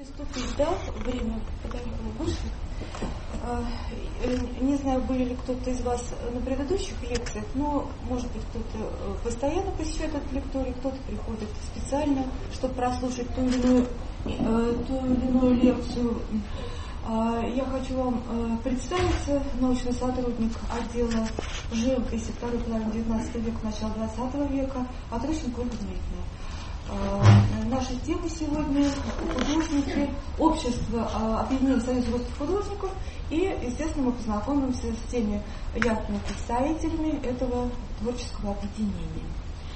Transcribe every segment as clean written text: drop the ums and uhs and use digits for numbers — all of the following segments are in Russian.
приступить, да, время вышло. Не знаю, были ли кто-то из вас на предыдущих лекциях, но, может быть, кто-то постоянно посещает этот лекторий, кто-то приходит специально, чтобы прослушать ту или иную лекцию. Я хочу вам представиться, научный сотрудник отдела живописи второй половины XIX века, начала XX века, Отрощенко Ольга Дмитриевна. Наши темы сегодня художники, общество, объединение Союза русских художников, и, естественно, мы познакомимся с теми явными представителями этого творческого объединения.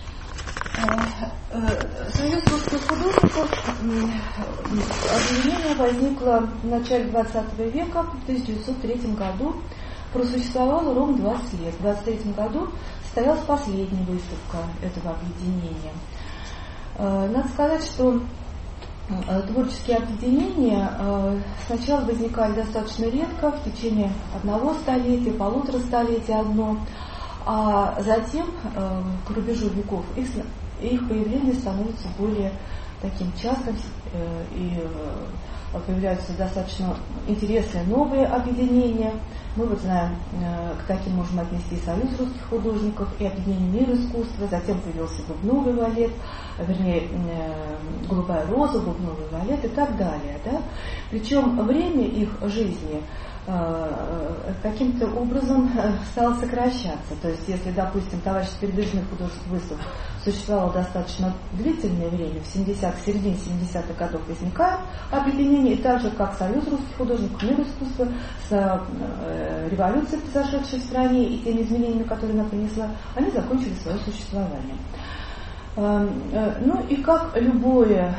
Союз русских художников, объединение возникло в начале XX века, в 1903 году, просуществовало ровно 20 лет. В 1923 году состоялась последняя выставка этого объединения. Надо сказать, что творческие объединения сначала возникали достаточно редко, в течение одного столетия, полутора столетий одно, а затем, к рубежу веков, их появление становится более таким частым, и появляются достаточно интересные новые объединения. Мы вот знаем, к таким можем отнести Союз русских художников и объединение «Мир искусства», затем появился бубновый балет, вернее, голубая роза, бубновый балет и так далее. Да? Причем время их жизни каким-то образом стало сокращаться. То есть, если, допустим, товарищество передвижных художественных выставок существовало достаточно длительное время, в середине 70-х годов возникает объединение, и так же, как Союз русских художников, Мир искусства, с революцией, произошедшей в стране, и теми изменениями, которые она принесла, они закончили свое существование. Ну и как любое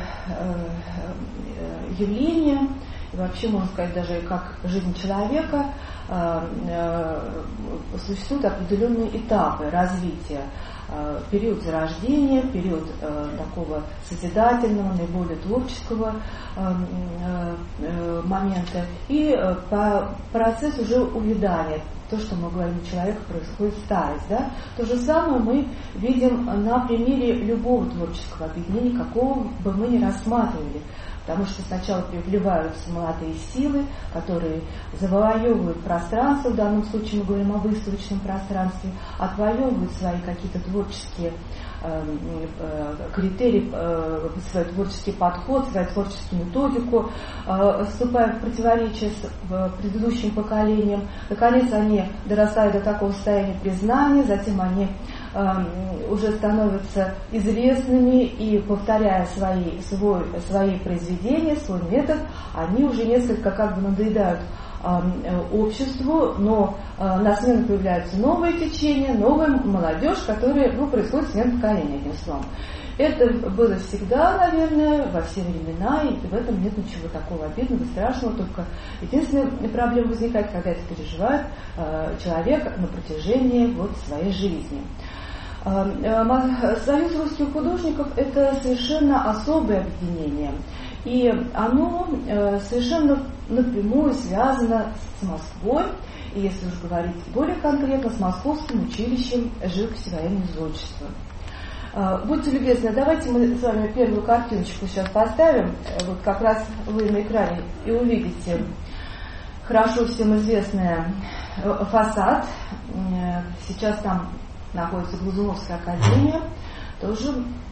явление, и вообще, можно сказать, даже как жизнь человека, существуют определенные этапы развития. Период зарождения, период такого созидательного, наиболее творческого момента и процесс уже увядания. То, что мы говорим, у человека происходит старость. Да? То же самое мы видим на примере любого творческого объединения, какого бы мы ни рассматривали. Потому что сначала вливаются молодые силы, которые завоевывают пространство, в данном случае мы говорим о выставочном пространстве, отвоевывают свои какие-то творческие критерии, свой творческий подход, свою творческую методику, вступая в противоречие с предыдущим поколением. Наконец они дорастают до такого состояния признания, затем они уже становятся известными, и, повторяя свои произведения, свой метод, они уже несколько как бы надоедают обществу, но на смену появляются новые течения, новая молодежь, которая происходит смена поколения, одним словом. Это было всегда, наверное, во все времена, и в этом нет ничего такого обидного, страшного, только единственная проблема возникает, когда это переживает человек на протяжении своей жизни. Союз русских художников – это совершенно особое объединение, и оно совершенно напрямую связано с Москвой, и если уж говорить более конкретно, с Московским училищем живописи военного зодчества. Будьте любезны, давайте мы с вами первую картиночку сейчас поставим, вот как раз вы на экране и увидите хорошо всем известный фасад. Сейчас там находится Глазуновская академия, тоже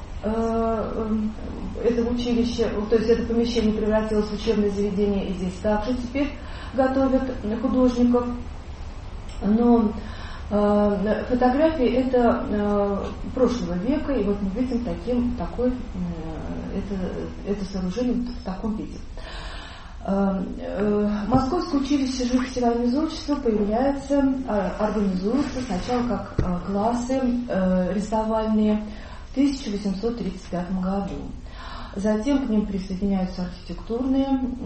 это училище, то есть это помещение превратилось в учебное заведение, и здесь также теперь готовят художников. Но фотографии это прошлого века, и вот мы видим это сооружение в таком виде. Московское училище живописи военного зодчества появляется, организуется сначала как классы рисовальные в 1835 году. Затем к ним присоединяются архитектурные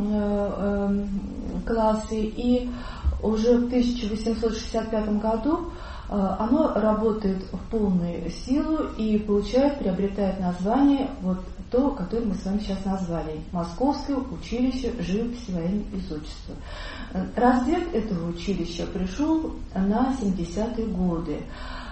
классы, и уже в 1865 году оно работает в полную силу и приобретает название то, которое мы с вами сейчас назвали, Московское училище живописи военного зодчества. Расцвет этого училища пришел на 70-е годы.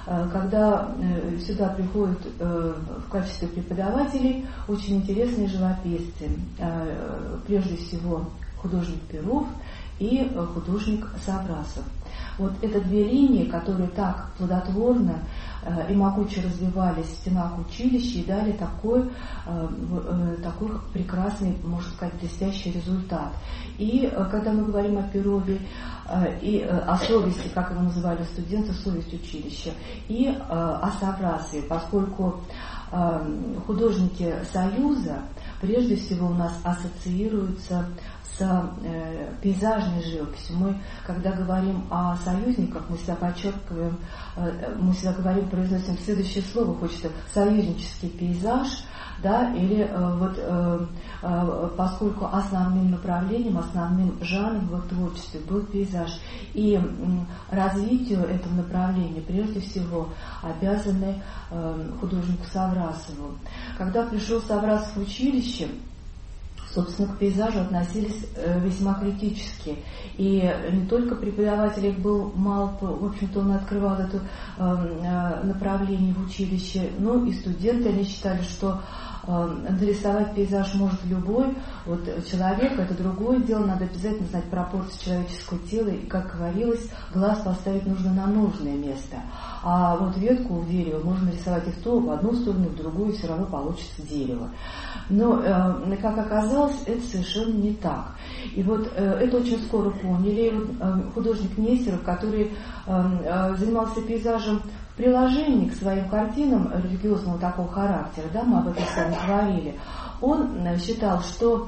когда сюда приходят в качестве преподавателей очень интересные живописцы. Прежде всего художник Перов и художник Саврасов. Вот это две линии, которые так плодотворно и могуче развивались в стенах училища и дали такой прекрасный, можно сказать, блестящий результат. И когда мы говорим о Перове и о совести, как его называли студенты, совесть училища, и о Саврасове, поскольку художники Союза прежде всего у нас ассоциируются с пейзажной живописью. Мы, когда говорим о союзниках, мы всегда подчеркиваем, мы всегда говорим, произносим следующее слово, хочется союзнический пейзаж, да, или поскольку основным направлением, основным жанром в их творчестве был пейзаж. И развитию этого направления прежде всего обязаны художнику Саврасову. Когда пришел Саврасов в училище, собственно, к пейзажу относились весьма критически. И не только преподаватель их был мало, в общем-то, он открывал это направление в училище, но и студенты, они считали, что нарисовать пейзаж может любой вот человек, это другое дело, надо обязательно знать пропорции человеческого тела, и, как говорилось, глаз поставить нужно на нужное место. А вот ветку у дерева можно нарисовать и в одну сторону, и в другую, и все равно получится дерево. Но, как оказалось, это совершенно не так. И вот это очень скоро поняли. Художник Нестеров, который занимался пейзажем в приложении к своим картинам религиозного такого характера, да, мы об этом с вами говорили, он считал, что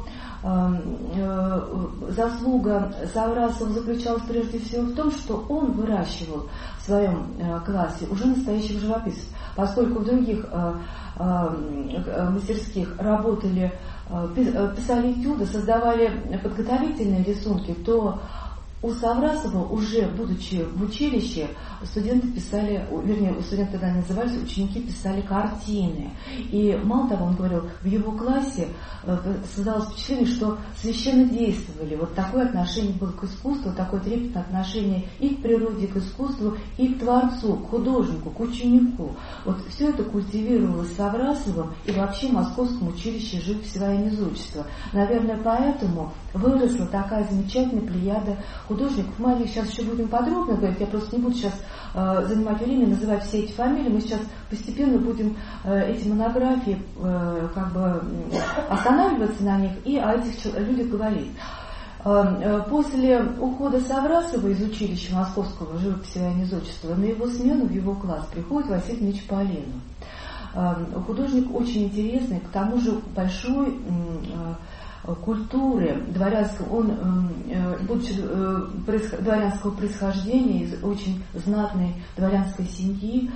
заслуга Саврасова заключалась прежде всего в том, что он выращивал в своем классе уже настоящих живописцев, поскольку в других мастерских работали, писали этюды, создавали подготовительные рисунки, то у Саврасова, уже будучи в училище, студенты писали, вернее, студенты тогда назывались, ученики писали картины. И мало того, он говорил, в его классе создалось впечатление, что священно действовали. Вот такое отношение было к искусству, такое трепетное отношение и к природе, и к искусству, и к творцу, к художнику, к ученику. Вот все это культивировалось Саврасовым и вообще в Московском училище живописи военного изучества. Наверное, поэтому выросла такая замечательная плеяда художников. Мы о них сейчас еще будем подробно говорить, я просто не буду сейчас занимать время, называть все эти фамилии, мы сейчас постепенно будем эти монографии останавливаться на них и о этих людях говорить. После ухода Саврасова из училища Московского живописи военного изучества на его смену, в его класс, приходит Василий Дмитриевич Полинов. Художник очень интересный, к тому же большой культуры дворянской, он, будучи дворянского происхождения, из очень знатной дворянской семьи,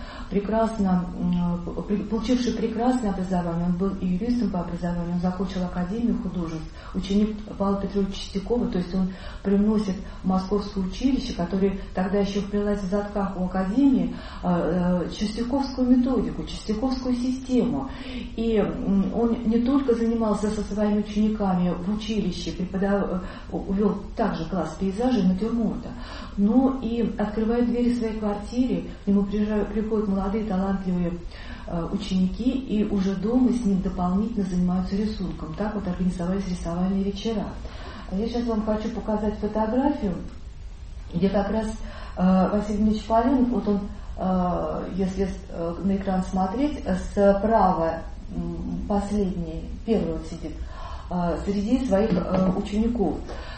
получивший прекрасное образование, он был и юристом по образованию, он закончил Академию художеств, ученик Павла Петровича Чистякова, то есть он привносит в Московское училище, которое тогда еще вплелась в задках у Академии, чистяковскую методику, чистяковскую систему. И он не только занимался со своими учениками в училище, увел также класс пейзажа и натюрморта, но и открывает двери своей квартире, к нему приходят молодые талантливые ученики, и уже дома с ним дополнительно занимаются рисунком. Так вот организовались рисовальные вечера. Я сейчас вам хочу показать фотографию, где как раз Василий Дмитриевич Полинов, вот он, если на экран смотреть, справа последний, первый вот сидит, среди своих учеников.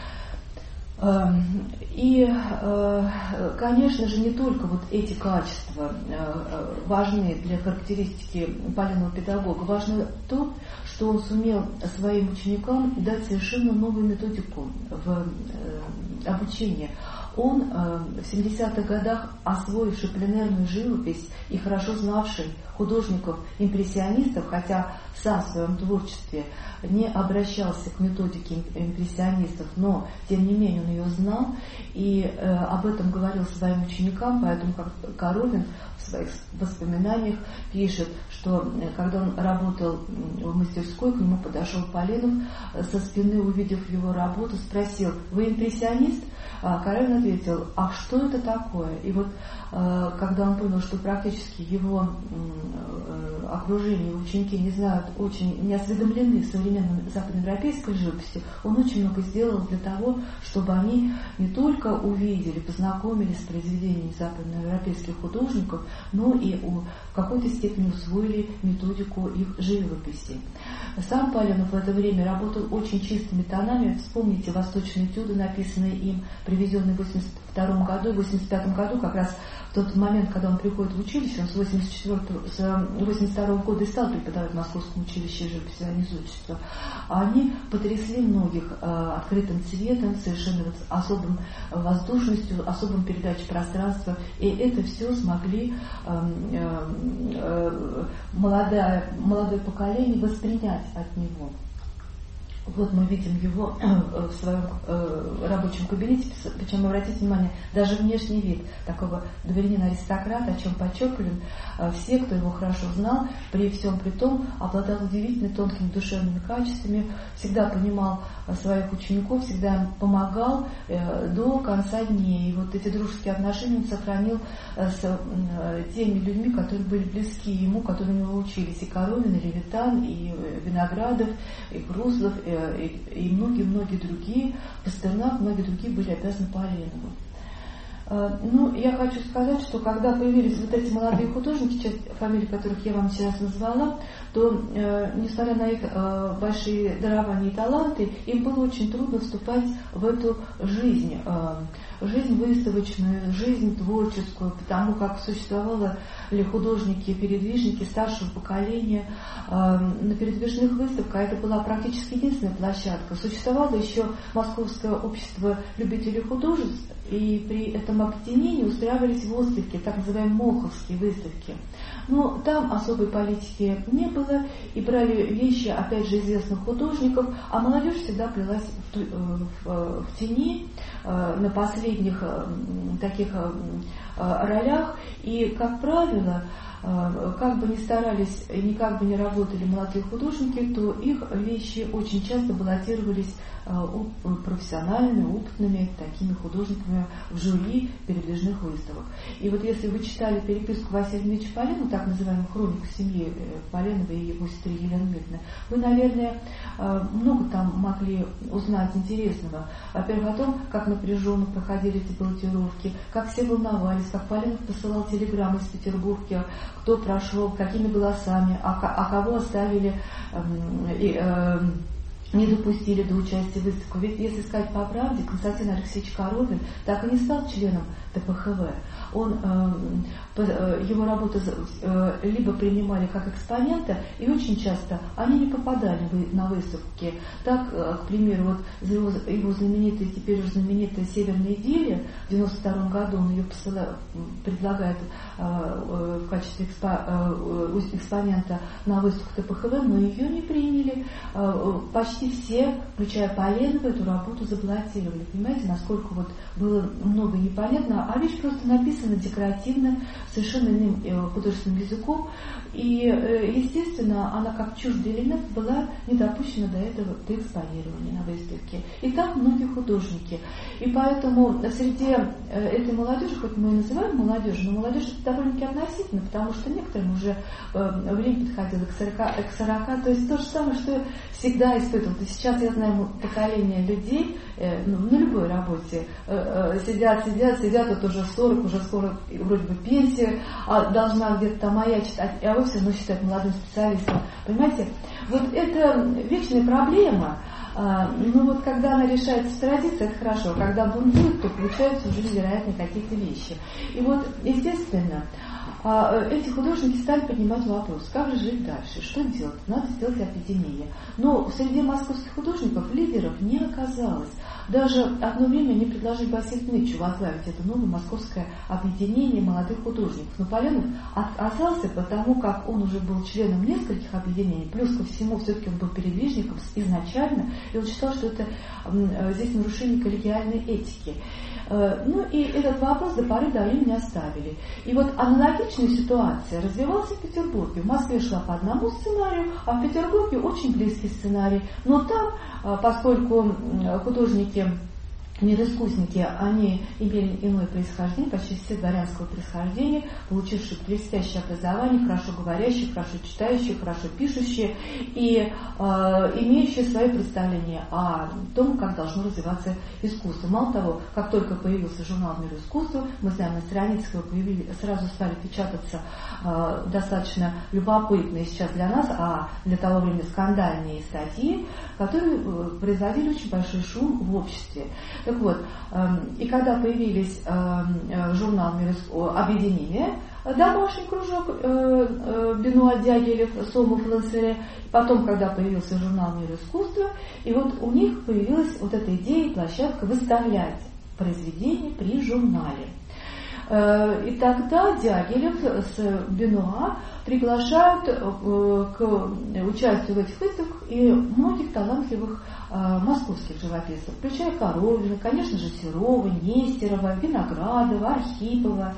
И, конечно же, не только вот эти качества важны для характеристики Полинова педагога, важно то, что он сумел своим ученикам дать совершенно новую методику в обучении. Он в 70-х годах, освоивший пленэрную живопись и хорошо знавший художников-импрессионистов, хотя сам в своем творчестве не обращался к методике импрессионистов, но тем не менее он ее знал и об этом говорил своим ученикам, поэтому как Коровин в своих воспоминаниях пишет, что когда он работал в мастерской, к нему подошел Полинов, со спины увидев его работу, спросил: «Вы импрессионист?» Коровин ответил, а что это такое? И вот когда он понял, что практически его окружение, его ученики не знают, очень не осведомлены в современной западноевропейской живописи, он очень много сделал для того, чтобы они не только увидели, познакомились с произведениями западноевропейских художников, но и в какой-то степени усвоили методику их живописи. Сам Поленов в это время работал очень чистыми тонами. Вспомните «Восточные этюды», написанные им, привезенные в 1982 году, в 1985 году, как раз в тот момент, когда он приходит в училище, он с 1982 года и стал преподавать в Московском училище живописи и зодчества. Они потрясли многих открытым цветом, совершенно особым воздушностью, особым передачей пространства. И это все смогли молодое поколение воспринять от него. Вот мы видим его в своем рабочем кабинете, причем, обратите внимание, даже внешний вид такого дворянина-аристократа, о чем подчеркивали, все, кто его хорошо знал, при всем при том, обладал удивительно тонкими душевными качествами, всегда понимал своих учеников, всегда им помогал до конца дней. И вот эти дружеские отношения он сохранил с теми людьми, которые были близки ему, которые у него учились, и Коровин, и Левитан, и Виноградов, и Грузлов, и многие-многие другие, Пастернак, многие другие были обязаны Поленову. Ну, я хочу сказать, что когда появились вот эти молодые художники, часть фамилий которых я вам сейчас назвала, то, несмотря на их большие дарования и таланты, им было очень трудно вступать в эту жизнь выставочную, жизнь творческую, потому как существовали художники-передвижники старшего поколения на передвижных выставках. Это была практически единственная площадка. Существовало еще Московское общество любителей художеств, и при этом объединении устраивались выставки, так называемые молховские выставки. Но там особой политики не было, и брали вещи, опять же, известных художников, а молодежь всегда плелась в тени, на последних таких ролях, и, как правило, как бы ни старались и никак бы ни работали молодые художники, то их вещи очень часто баллотировались профессиональными, опытными такими художниками в жюри передвижных выставок. И вот если вы читали переписку Василия Дмитриевича Поленова, так называемую хронику семьи Поленова и его сестры Елены Дмитриевны, вы, наверное, много там могли узнать интересного. Во-первых, о том, как напряженно проходили эти баллотировки, как все волновались, как Поленов посылал телеграммы из Петербурга, кто прошел, какими голосами, а кого оставили не допустили до участия в выставках. Ведь, если сказать по правде, Константин Алексеевич Коровин так и не стал членом ТПХВ. Его работы либо принимали как экспонента, и очень часто они не попадали на выставки. Так, к примеру, вот его знаменитая, теперь уже знаменитая «Северная идиллия», в 1992 году он ее предлагает в качестве экспонента на выставку ТПХВ, но ее не приняли. Почти все, включая Поленова, эту работу заблокировали. Понимаете, насколько вот было много непонятно, а вещь просто написана декоративно, совершенно иным художественным языком, и, естественно, она как чуждый элемент была не допущена до этого, до экспонирования на выставке. И так многие художники. И поэтому среди этой молодежи, хоть мы и называем молодежью, но молодежь это довольно-таки относительно, потому что некоторым уже время подходило к 40, то есть то же самое, что всегда испытывал. И сейчас я знаю поколение людей на любой работе, сидят, вот уже 40, уже скоро вроде бы пенсия, а должна где-то там маячить, а вы все равно считают молодым специалистом. Понимаете, вот это вечная проблема. Но вот когда она решается в традиции, это хорошо. Когда бунтует, то получаются уже невероятные какие-то вещи. И вот, естественно, эти художники стали поднимать вопрос, как же жить дальше, что делать, надо сделать объединение. Но среди московских художников лидеров не оказалось. Даже одно время они предложили Василию Дмитриевичу возглавить это новое московское объединение молодых художников. Но Поленов отказался, потому как он уже был членом нескольких объединений, плюс ко всему все-таки он был передвижником изначально, и он считал, что это здесь нарушение коллегиальной этики. Ну и этот вопрос до поры до времени оставили. И вот аналогичная ситуация развивалась в Петербурге. В Москве шла по одному сценарию, а в Петербурге очень близкий сценарий. Но там, поскольку художники мироискусники, они имели иное происхождение, почти все дворянского происхождения, получившие блестящее образование, хорошо говорящие, хорошо читающие, хорошо пишущие и имеющие свои представления о том, как должно развиваться искусство. Мало того, как только появился журнал «Мир искусства», мы знаем, на страницах его сразу стали печататься достаточно любопытные сейчас для нас, а для того времени скандальные статьи, которые производили очень большой шум в обществе. Так вот, и когда появились журнал «Объединение», домашний кружок Бенуа, Дягилев, Сомов, Лансере, потом, когда появился журнал «Мир искусства», и вот у них появилась вот эта идея, площадка выставлять произведения при журнале. И тогда Дягилев с Бенуа приглашают к участию в этих выставках и многих талантливых московских живописцев, включая Коровина, конечно же, Серова, Нестерова, Виноградова, Архипова.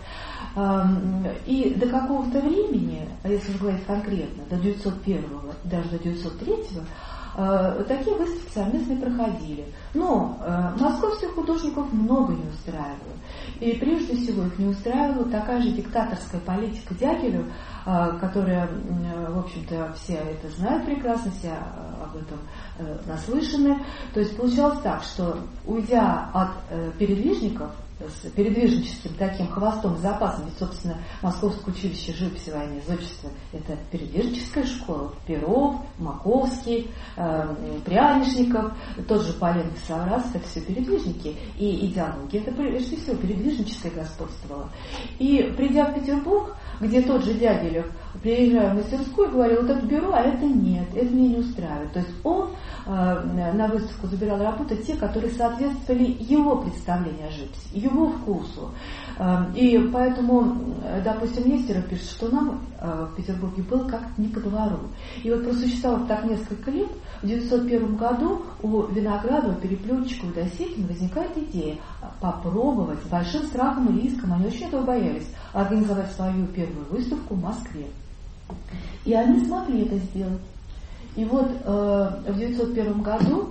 И до какого-то времени, если уже говорить конкретно, до 901-го, даже до 903-го, такие выставки совместно проходили. Но московских художников много не устраивало. И прежде всего их не устраивала такая же диктаторская политика Дягилева, которая, в общем-то, все это знают прекрасно, все об этом наслышаны. То есть получалось так, что уйдя от передвижников, с передвижническим таким хвостом запасом, ведь, собственно, Московское училище живописи, военного изотчества – это передвижническая школа, Перов, Маковский, Прянишников, тот же Поленов, Саврасов – это все передвижники, и идеология – это прежде всего передвижническая господствовала. И придя в Петербург, где тот же Дягилев, приезжая в мастерскую, говорил, вот это беру, а это нет, это меня не устраивает. То есть он на выставку забирал работы те, которые соответствовали его представлению о живописи, его вкусу. И поэтому, допустим, Нестеров пишет, что нам в Петербурге было как не по двору. И вот просуществовав так несколько лет, в 901 году у Виноградова, Переплетчика, у Досекина возникает идея попробовать с большим страхом и риском, они очень этого боялись, организовать свою первую выставку в Москве. И они смогли это сделать. И вот в 901 году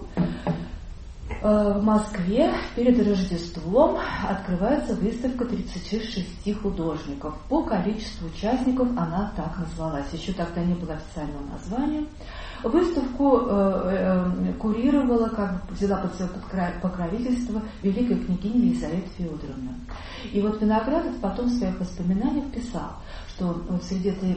в Москве перед Рождеством открывается выставка 36 художников. По количеству участников она так называлась. Еще тогда не было официального названия. Выставку курировала, взяла под свое покровительство великая княгиня Елизавета Федоровна. И вот Виноградов потом в своих воспоминаниях писал, что вот среди этой,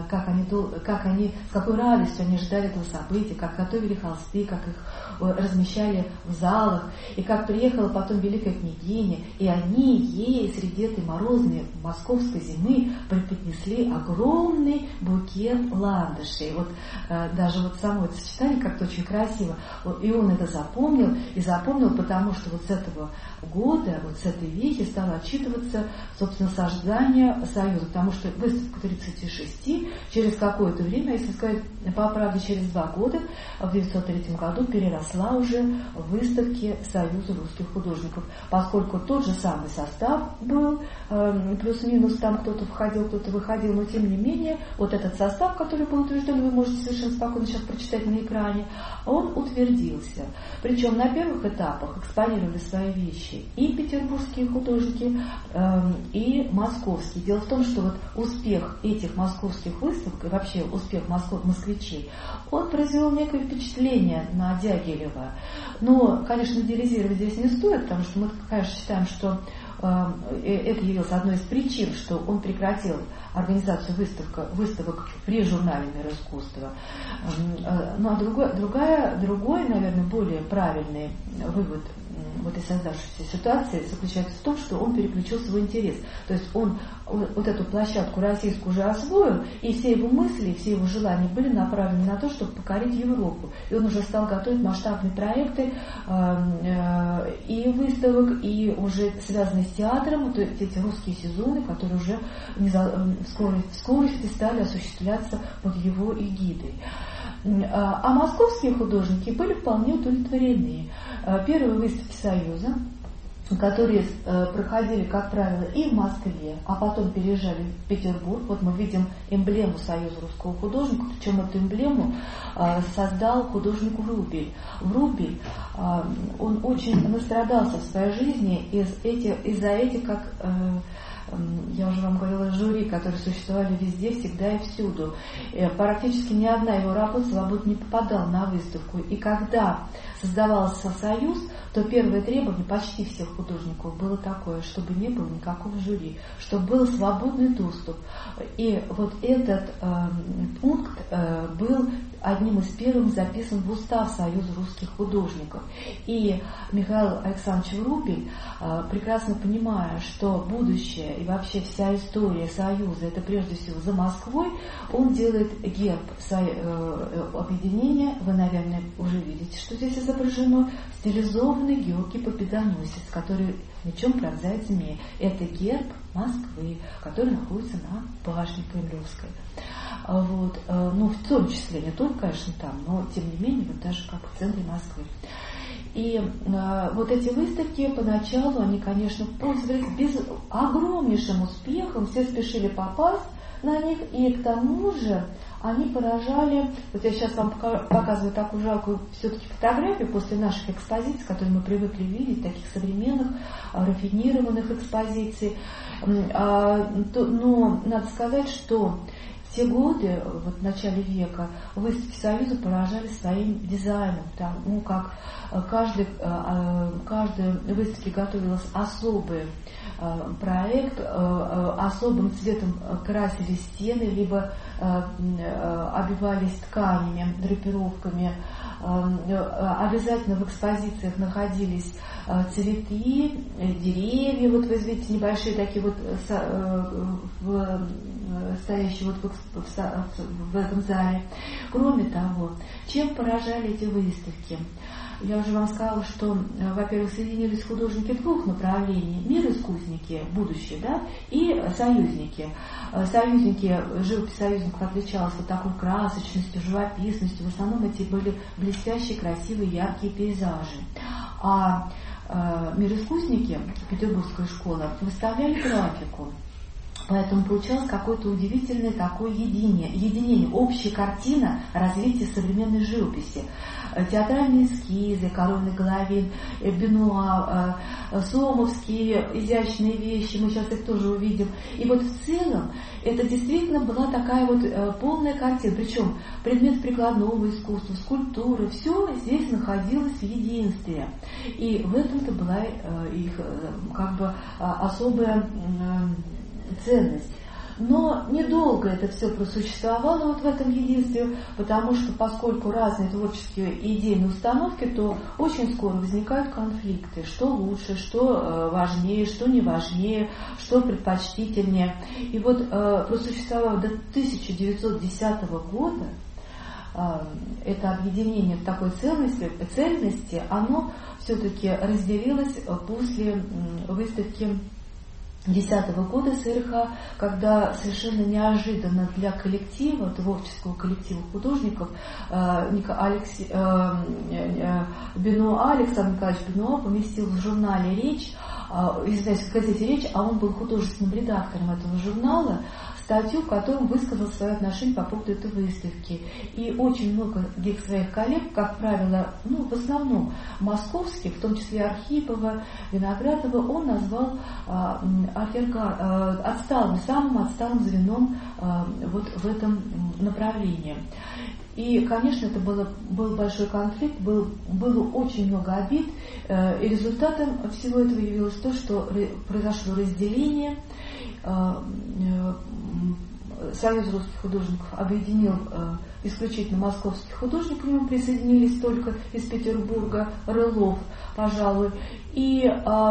с какой радостью они ждали этого события, как готовили холсты, как их размещали в залах, и как приехала потом великая княгиня, и они ей среди этой морозной московской зимы преподнесли огромный букет ландышей. Вот даже вот само это сочетание как-то очень красиво. И он это запомнил, потому что вот с этого года, вот с этой вехи стало отчитываться, собственно, создание Союза, потому что выставка 36 через какое-то время, если сказать по правде, через 2 года, в 1903 году переросла уже в выставки Союза русских художников, поскольку тот же самый состав был, плюс-минус там кто-то входил, кто-то выходил, но тем не менее, вот этот состав, который был утвержден, вы можете совершенно спокойно сейчас прочитать на экране, он утвердился. Причем на первых этапах экспонировали свои вещи и петербургские художники, и московские. Дело в том, что вот успех этих московских выставок и вообще успех москвичей, он произвел некое впечатление на Дягилева. Но, конечно, идеализировать здесь не стоит, потому что мы, конечно, считаем, что это явилось одной из причин, что он прекратил организацию выставок при журнале «Мир искусства». Ну а другой, наверное, более правильный вывод в этой создавшейся ситуации заключается в том, что он переключил свой интерес. То есть он вот эту площадку российскую уже освоил, и все его мысли, все его желания были направлены на то, чтобы покорить Европу. И он уже стал готовить масштабные проекты и выставок, и уже связанные с театром, вот эти русские сезоны, которые уже в скорости стали осуществляться под его эгидой. А московские художники были вполне удовлетворены. Первые выставки Союза которые проходили, как правило, и в Москве, а потом переезжали в Петербург. Вот мы видим эмблему Союза русского художника, причем эту эмблему создал художник Врубель. Врубель, он очень настрадался в своей жизни из-за этих, как я уже вам говорила, жюри, которые существовали везде, всегда и всюду. Практически ни одна его работа свободно не попадала на выставку. И когда создавался союз, то первое требование почти всех художников было такое, чтобы не было никакого жюри, чтобы был свободный доступ. И вот этот пункт был одним из первых записан в устав Союза русских художников. И Михаил Александрович Врубель, прекрасно понимая, что будущее и вообще вся история Союза это прежде всего за Москвой, он делает герб объединения. Вы, наверное, уже видите, что здесь изображено. Стилизованный Георгий Победоносец, который мечом пронзает змея. Это герб Москвы, который находится на башне Кремлевской. Вот, ну, в том числе, не только, конечно, там, но тем не менее, вот даже как в центре Москвы. И вот эти выставки поначалу, они, конечно, пользовались огромнейшим успехом, все спешили попасть на них, и к тому же они поражали, вот я сейчас вам показываю такую жалкую все-таки фотографию после наших экспозиций, которые мы привыкли видеть, таких современных, рафинированных экспозиций, но надо сказать, что в те годы, вот в начале века, выставки Союза поражали своим дизайном, потому как каждой выставке готовилась особый проект, особым цветом красили стены, либо обивались тканями, драпировками. Обязательно в экспозициях находились цветы, деревья, вот вы видите небольшие такие вот стоящие вот в этом зале. Кроме того, чем поражали эти выставки? Я уже вам сказала, что, во-первых, соединились художники двух направлений. Мир-искусники, будущее, да, и союзники. Союзники, живопись союзников отличалась вот такой красочностью, живописностью. В основном эти были блестящие, красивые, яркие пейзажи. А мир-искусники, петербургская школа, выставляли графику. Поэтому получалось какое-то удивительное такое единение, общая картина развития современной живописи. Театральные эскизы, Коронный Головин, Бенуа, сомовские изящные вещи, мы сейчас их тоже увидим. И вот в целом это действительно была такая вот полная картина. Причем предмет прикладного искусства, скульптура, все здесь находилось в единстве. И в этом-то была их как бы особая ценность. Но недолго это все просуществовало вот в этом единстве, потому что поскольку разные творческие и идейные установки, то очень скоро возникают конфликты, что лучше, что важнее, что не важнее, что предпочтительнее. И вот просуществовало до 1910 года это объединение в такой цельности, оно все-таки разделилось после выставки 2010 года СРХ, когда совершенно неожиданно для коллектива, творческого коллектива художников, Александр Николаевич Бенуа поместил в журнале «Речь», извиняюсь, в газете «Речь», а он был художественным редактором этого журнала, статью, в котором высказал свое отношение по поводу этой выставки. И очень много своих коллег, как правило, ну, в основном московских, в том числе Архипова, Виноградова, он назвал самым отсталым звеном вот в этом направлении. И, конечно, это был большой конфликт, было очень много обид, и результатом всего этого явилось то, что произошло разделение. Союз русских художников объединил исключительно московских художников, к нему присоединились только из Петербурга Рылов, пожалуй, и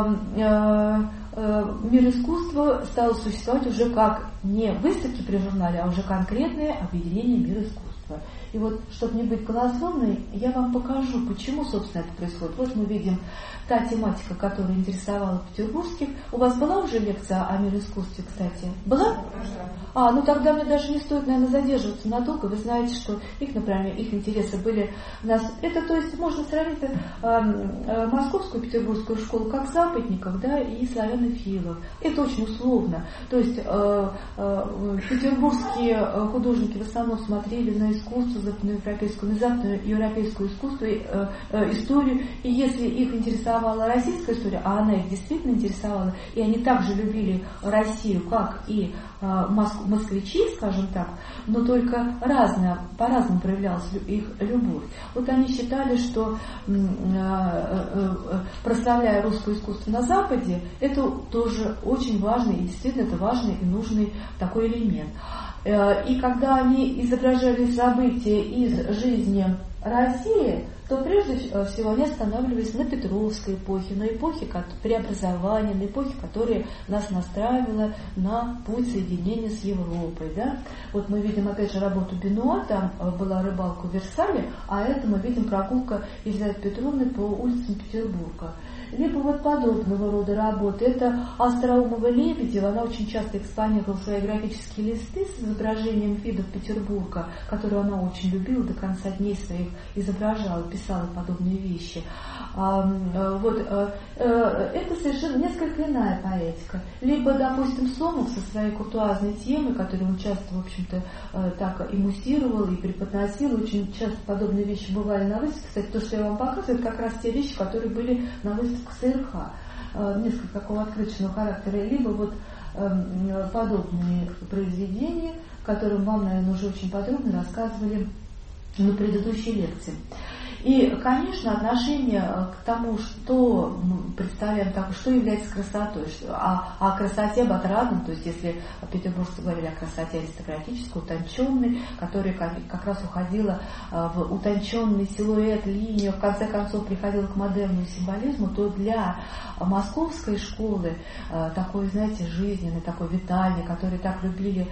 мир искусства стал существовать уже как не выставки при журнале, а уже конкретное объединение мира искусства. искусства. И вот, чтобы не быть голословной, я вам покажу, почему, собственно, это происходит. Вот мы видим та тематика, которая интересовала петербургских. У вас была уже лекция о мироискусстве, кстати? Была? Ну тогда мне даже не стоит, наверное, задерживаться надолго. Вы знаете, что их, например, их интересы были у нас. Это, то есть, можно сравнить московскую петербургскую школу как западников, да, и славянофилов. Это очень условно. То есть петербургские художники в основном смотрели на искусство западноевропейское, на западноевропейское искусство, историю. И если их интересовала российская история, а она их действительно интересовала, и они также любили Россию, как и москвичи, скажем так, но только по-разному проявлялась их любовь. Вот они считали, что прославляя русское искусство на Западе, это тоже очень важный, и действительно это важный и нужный такой элемент. И когда они изображали события из жизни России, то прежде всего они останавливались на Петровской эпохе, на эпохе преобразования, на эпохе, которая нас настраивала на путь соединения с Европой. Да? Вот мы видим опять же работу Бенуа, там была рыбалка в Версале, а это мы видим прогулка Елизаветы Петровны по улицам Петербурга. Либо вот подобного рода работы. Это Остроумова-Лебедева, она очень часто экспонировала свои графические листы с изображением видов Петербурга, которые она очень любила, до конца дней своих изображала, писала подобные вещи. Это совершенно несколько иная поэтика. Либо, допустим, Сомов со своей куртуазной темой, которую он часто, в общем-то, так и муссировал, и преподносил, очень часто подобные вещи бывали на выставке. Кстати, то, что я вам показываю, это как раз те вещи, которые были на выставке СРХ, несколько такого открыточного характера, либо вот подобные произведения, которым вам, наверное, уже очень подробно рассказывали на предыдущей лекции. И, конечно, отношение к тому, что мы представляем, что является красотой, о красоте об отрадном, то есть если петербуржцы говорили о красоте аристократической, утонченной, которая как раз уходила в утонченный силуэт, линию, в конце концов приходила к модерному символизму, то для московской школы такой, знаете, жизненной, такой витальной, которые так любили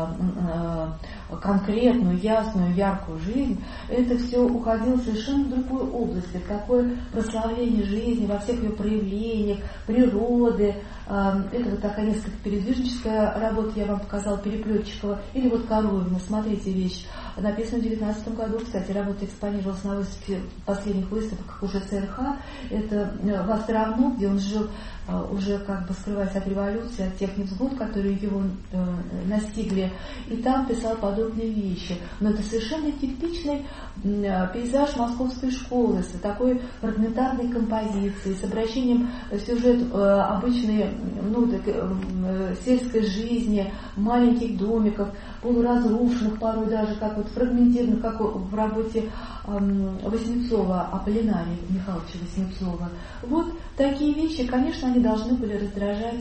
конкретную, ясную, яркую жизнь, это все уходило совершенно в другую область, в такое прославление жизни во всех ее проявлениях, природы. Это вот такая несколько передвижническая работа, я вам показала, Переплетчикова, или вот Коровина, смотрите вещь, написана в 19 году, кстати, работа экспонировалась на выставке последних выставок уже ЦРХ, это в Островном, где он жил, уже как бы скрываясь от революции, от тех невзгод, которые его настигли, и там писал подобные вещи. Но это совершенно типичный пейзаж московской школы с такой фрагментарной композицией, с обращением в сюжет обычной сельской жизни, маленьких домиков, полуразрушенных, порой даже как вот фрагментированных, как в работе Васнецова, Аполлинария Михайловича Васнецова. Вот такие вещи, конечно, они должны были раздражать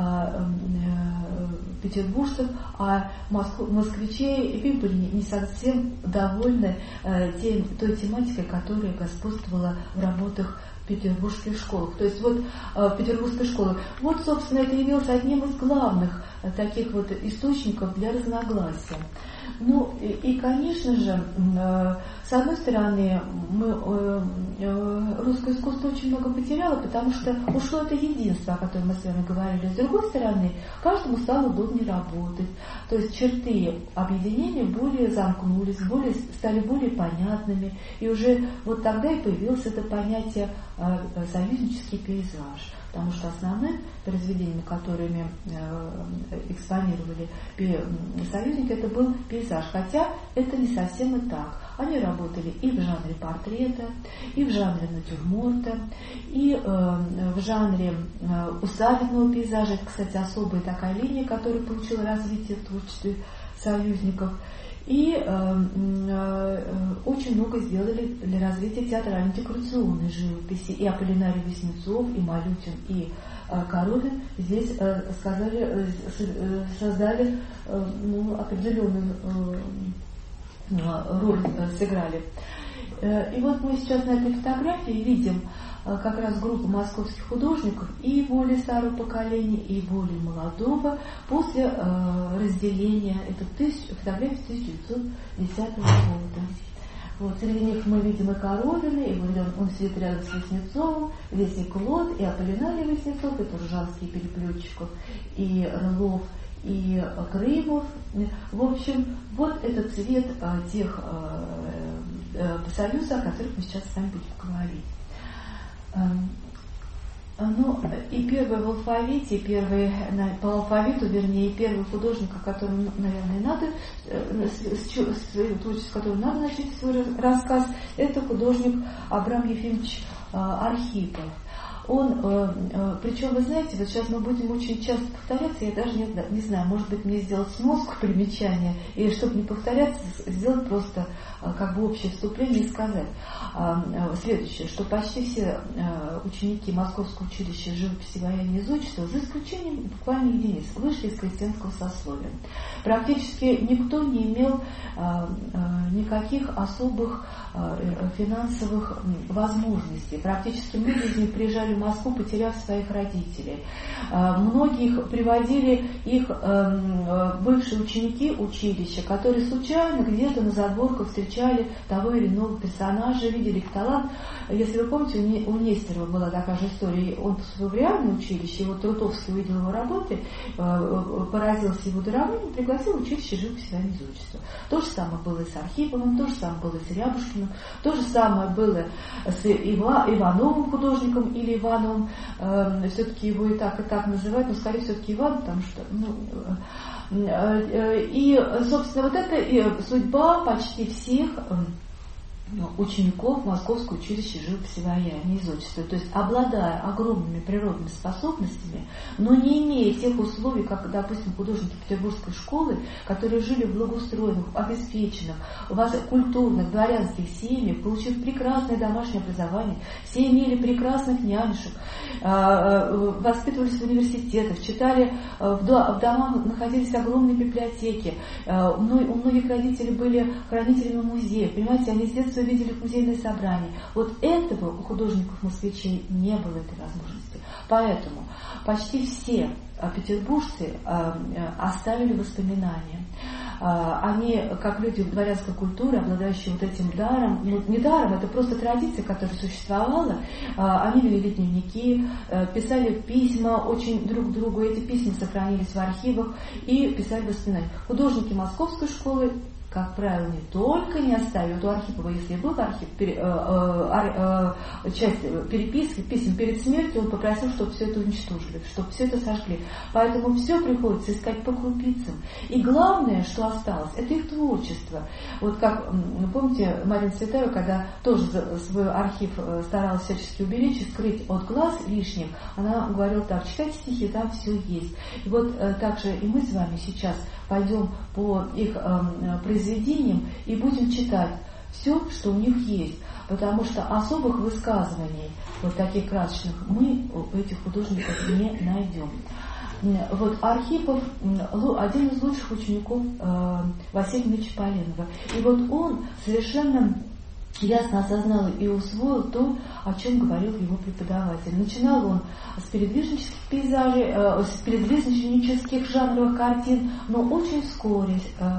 петербуржцев, а москвичей были не совсем довольны той тематикой, которая господствовала в работах петербургских школах. То есть вот петербургская школа. Вот, собственно, это явилось одним из главных таких вот источников для разногласия. Ну и конечно же, с одной стороны, русское искусство очень много потеряло, потому что ушло это единство, о котором мы с вами говорили. С другой стороны, каждому стало удобнее работать. То есть черты объединения более замкнулись, стали более понятными. И уже вот тогда и появилось это понятие союзнический пейзаж. Потому что основным произведением, которыми экспонировали союзники, это был пейзаж. Хотя это не совсем и так. Они работали и в жанре портрета, и в жанре натюрморта, и в жанре усадебного пейзажа. Это, кстати, особая такая линия, которая получила развитие в творчестве союзников. И очень много сделали для развития театрально-декорационной живописи. И Аполлинарий Васнецов, и Малютин, и Коровин здесь создали определенную роль, сыграли. И вот мы сейчас на этой фотографии видим как раз группа московских художников и более старого поколения, и более молодого, после разделения, это фотография 1910 года. Вот, среди них мы видим и Коровина, и он сидит рядом с Васнецовым, Вестник Лот, и Аполлинарий Васнецов, и Туржанский Переплетчиков, и Рылов, и Крымов. В общем, вот это цвет тех союзов, о которых мы сейчас с вами будем говорить. Ну, и первый в алфавите, по алфавиту, вернее, первый художник, о котором, наверное, надо, с которым надо начать свой рассказ, это художник Абрам Ефимович Архипов. Он, причем, вы знаете, вот сейчас мы будем очень часто повторяться, я даже не знаю, может быть, мне сделать сноску примечания, или чтобы не повторяться, сделать просто как бы общее вступление и сказать следующее, что почти все ученики Московского училища живописи, вояния и изучества, за исключением буквально единиц, вышли из крестьянского сословия. Практически никто не имел никаких особых финансовых возможностей. Практически многие из них приезжали в Москву, потеряв своих родителей. Многих приводили их бывшие ученики училища, которые случайно где-то на задворках встречали того или иного персонажа, видели их талант. Если вы помните, у Нестерова была такая же история. Он поступил в реальное училище, его Трутовский увидел его работы, поразился его дарованием, пригласил в училище живописи, вояния и изучества. То же самое было и с Архиповым, то же самое было и с Рябушкиным, то же самое было с Ивановым художником или Ивановым, все-таки его и так называют, но скорее все-таки Иван, потому что, и, собственно, вот это и судьба почти всех учеников Московского училища живописи, вояния и изучества. То есть, обладая огромными природными способностями, но не имея тех условий, как, допустим, художники Петербургской школы, которые жили в благоустроенных, обеспеченных, культурных, дворянских семьях, получив прекрасное домашнее образование, все имели прекрасных нянюшек, воспитывались в университетах, читали, в домах находились огромные библиотеки, у многих родителей были хранителями музеев, понимаете, они с детства видели музейные собрания. Вот этого у художников-москвичей не было, этой возможности. Поэтому почти все петербуржцы оставили воспоминания. Они, как люди дворянской культуры, обладающие вот этим даром, не даром, это просто традиция, которая существовала, они вели дневники, писали письма очень друг другу, эти письма сохранились в архивах и писали воспоминания. Художники Московской школы, как правило, не только не оставили, вот у Архипова, если был архив, часть переписки, писем перед смертью, он попросил, чтобы все это уничтожили, чтобы все это сожгли. Поэтому все приходится искать по крупицам. И главное, что осталось, это их творчество. Вот как, помните, Марина Цветаева, когда тоже свой архив старалась всячески уберечь, скрыть от глаз лишних, она говорила так: читайте стихи, там все есть. И вот так же и мы с вами сейчас пойдем по их произведениям и будем читать все, что у них есть. Потому что особых высказываний, вот таких красочных, мы у этих художников не найдем. Вот Архипов один из лучших учеников Василия Ильича Поленова. И вот он совершенно ясно осознал и усвоил то, о чем говорил его преподаватель. Начинал он с передвижнических пейзажей, с передвижнических жанровых картин, но очень вскоре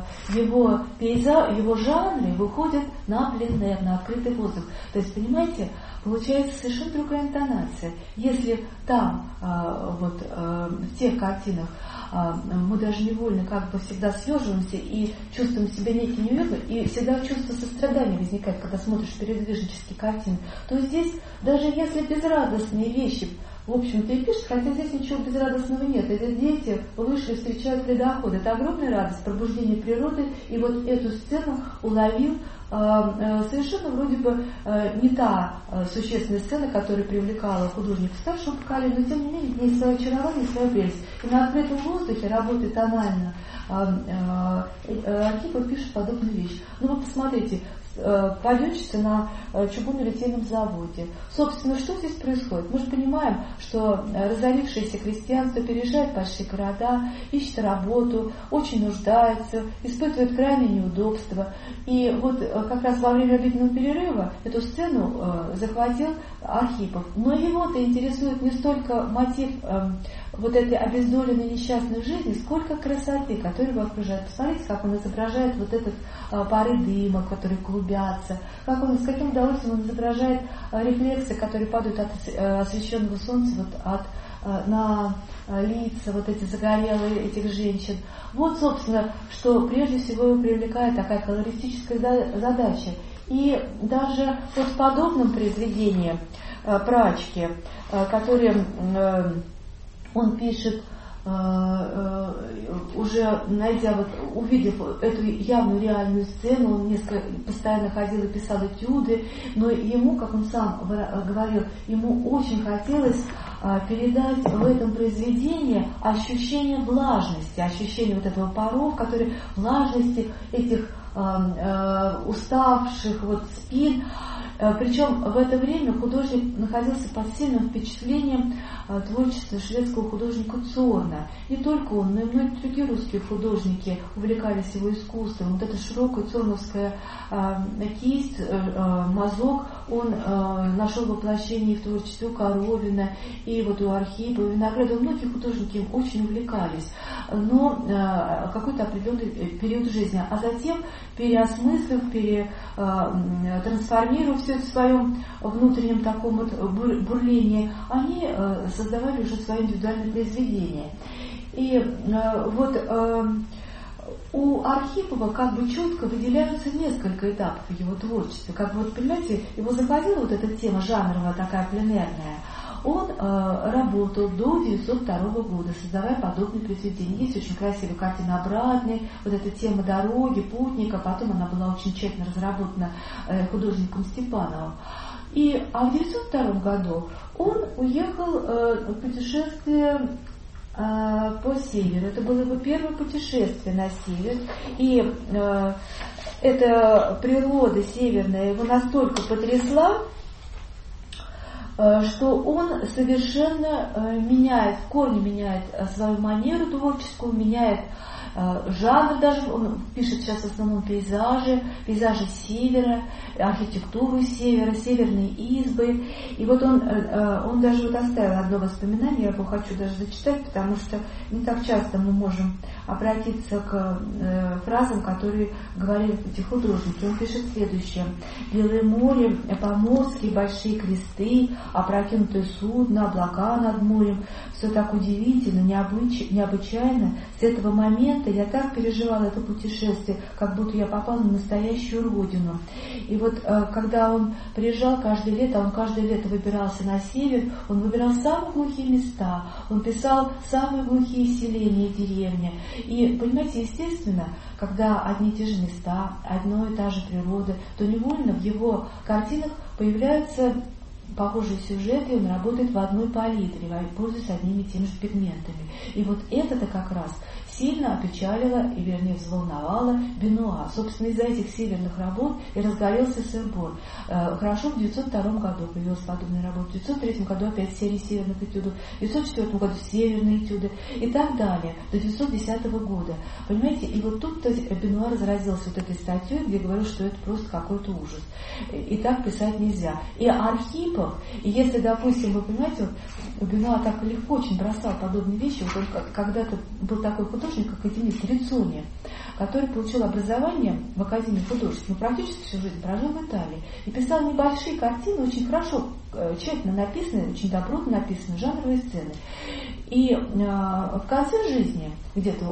его жанры выходят на пленэр, на открытый воздух. То есть, понимаете, получается совершенно другая интонация. Если там, в тех картинах, мы даже невольно как бы всегда съеживаемся и чувствуем себя неким неуютно, и всегда чувство сострадания возникает, когда смотришь передвижнические картины, то здесь, даже если безрадостные вещи, в общем-то, и пишут, хотя здесь ничего безрадостного нет. Эти дети вышли, встречают ледоход. Это огромная радость, пробуждение природы, и вот эту сцену уловил совершенно вроде бы не та существенная сцена, которая привлекала художников старшего поколения, но тем не менее в ней свое очарование, свою прелесть. И на открытом воздухе, работая тонально, Архипов пишет подобную вещь. Ну вы посмотрите, паденщица на чугунно-литейном заводе. Собственно, что здесь происходит? Мы же понимаем, что разорившееся крестьянство переезжает в большие города, ищет работу, очень нуждается, испытывает крайние неудобства. И вот как раз во время обеденного перерыва эту сцену захватил Архипов. Но его-то интересует не столько мотив вот этой обездоленной несчастной жизни, сколько красоты, которая его окружает. Посмотрите, как он изображает вот этот пары дыма, которые клубятся, с каким удовольствием он изображает рефлексы, которые падают от освещенного солнца на лица, вот эти загорелые этих женщин. Вот, собственно, что прежде всего его привлекает такая колористическая задача. И даже вот в подобном произведении «Прачки», которые он пишет, уже увидев эту явную реальную сцену, он постоянно ходил и писал этюды, но ему, как он сам говорил, ему очень хотелось передать в этом произведении ощущение влажности, ощущение вот этого паров, которые влажности этих уставших спин. Причем в это время художник находился под сильным впечатлением творчества шведского художника Цорна. Не только он, но и многие другие русские художники увлекались его искусством. Вот эта широкая цорновская кисть, мазок, он нашел воплощение в творчестве у Коровина, и у Архипова, Виноградова. Многие художники им очень увлекались, но какой-то определенный период жизни. А затем, переосмыслив, трансформировав все это в своем внутреннем таком бурлении, они создавали уже свои индивидуальные произведения. И у Архипова четко выделяются несколько этапов его творчества. Понимаете, его захватила вот эта тема жанровая, такая пленерная. Он работал до 1902 года, создавая подобные произведения. Есть очень красивые картины обратные, вот эта тема дороги, путника, потом она была очень тщательно разработана художником Степановым. А в 1902 году он уехал в путешествие по северу. Это было его первое путешествие на север. И эта природа северная его настолько потрясла, что он совершенно в корне меняет свою манеру творческую, меняет жанр даже. Он пишет сейчас в основном пейзажи севера, архитектуру севера, северные избы. И он даже оставил одно воспоминание, я его хочу даже зачитать, потому что не так часто мы можем обратиться к фразам, которые говорили эти художники. Он пишет следующее: «Белое море, помостки, большие кресты, опрокинутое судно, облака над морем. Все так удивительно, необычайно. С этого момента я так переживала это путешествие, как будто я попала на настоящую родину». И когда он приезжал каждое лето, он каждое лето выбирался на север, он выбирал самые глухие места, он писал самые глухие селения и деревни. И, понимаете, естественно, когда одни и те же места, одно и та же природа, то невольно в его картинах появляются похожие сюжеты, и он работает в одной палитре, пользуясь одними и теми же пигментами. И это-то как раз сильно опечалило и, вернее, взволновало Бенуа. Собственно, из-за этих северных работ и разгорелся Сэр-Бор. Хорошо, в 1902 году появилась подобная работа, в 1903 году опять серия северных этюдов, в 1904 году северные этюды и так далее, до 1910 года. Понимаете, и тут-то Бенуа разразился этой статьей, где говорил, что это просто какой-то ужас. И так писать нельзя. И Архипов, и если, допустим, вы понимаете, Бенуа так легко очень бросал подобные вещи. Он когда-то был такой художник, академист Риццони, который получил образование в Академии художеств, но практически всю жизнь прожил в Италии и писал небольшие картины, очень хорошо, тщательно написанные, очень добротно написанные, жанровые сцены. И в конце жизни, где-то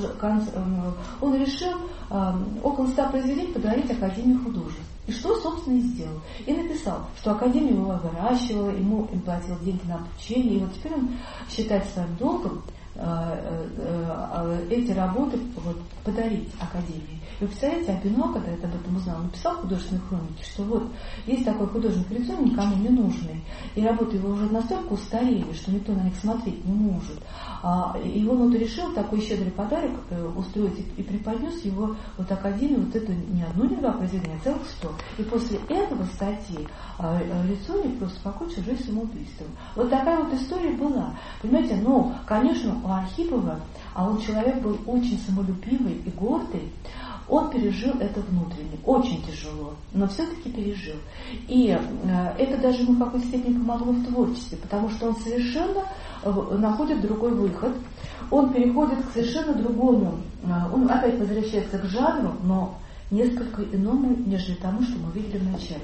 он решил около 100 произведений подарить Академии художеств. И что, собственно, и сделал. И написал, что Академия его выращивала, ему им платила деньги на обучение, и теперь он считает своим долгом эти работы вот, подарить Академии. И вы представляете, Абино, когда я об этом узнал, написал в художественной хронике, что вот есть такой художник лицо никому не нужный, и работы его уже настолько устарели, что никто на них смотреть не может. И он вот решил такой щедрый подарок устроить и преподнес его вот Академии, вот это не одно, не два произведения, а целых 100. И после этого статьи Лицони просто покончил жизнь самоубийством. Вот такая вот история была. Понимаете, но, конечно, у Архипова, а он человек был очень самолюбивый и гордый, он пережил это внутренне, очень тяжело, но все-таки пережил. И это даже ему в какой-то степени помогло в творчестве, потому что он совершенно находит другой выход, он переходит к совершенно другому, он опять возвращается к жанру, но несколько иному, нежели тому, что мы видели в начале.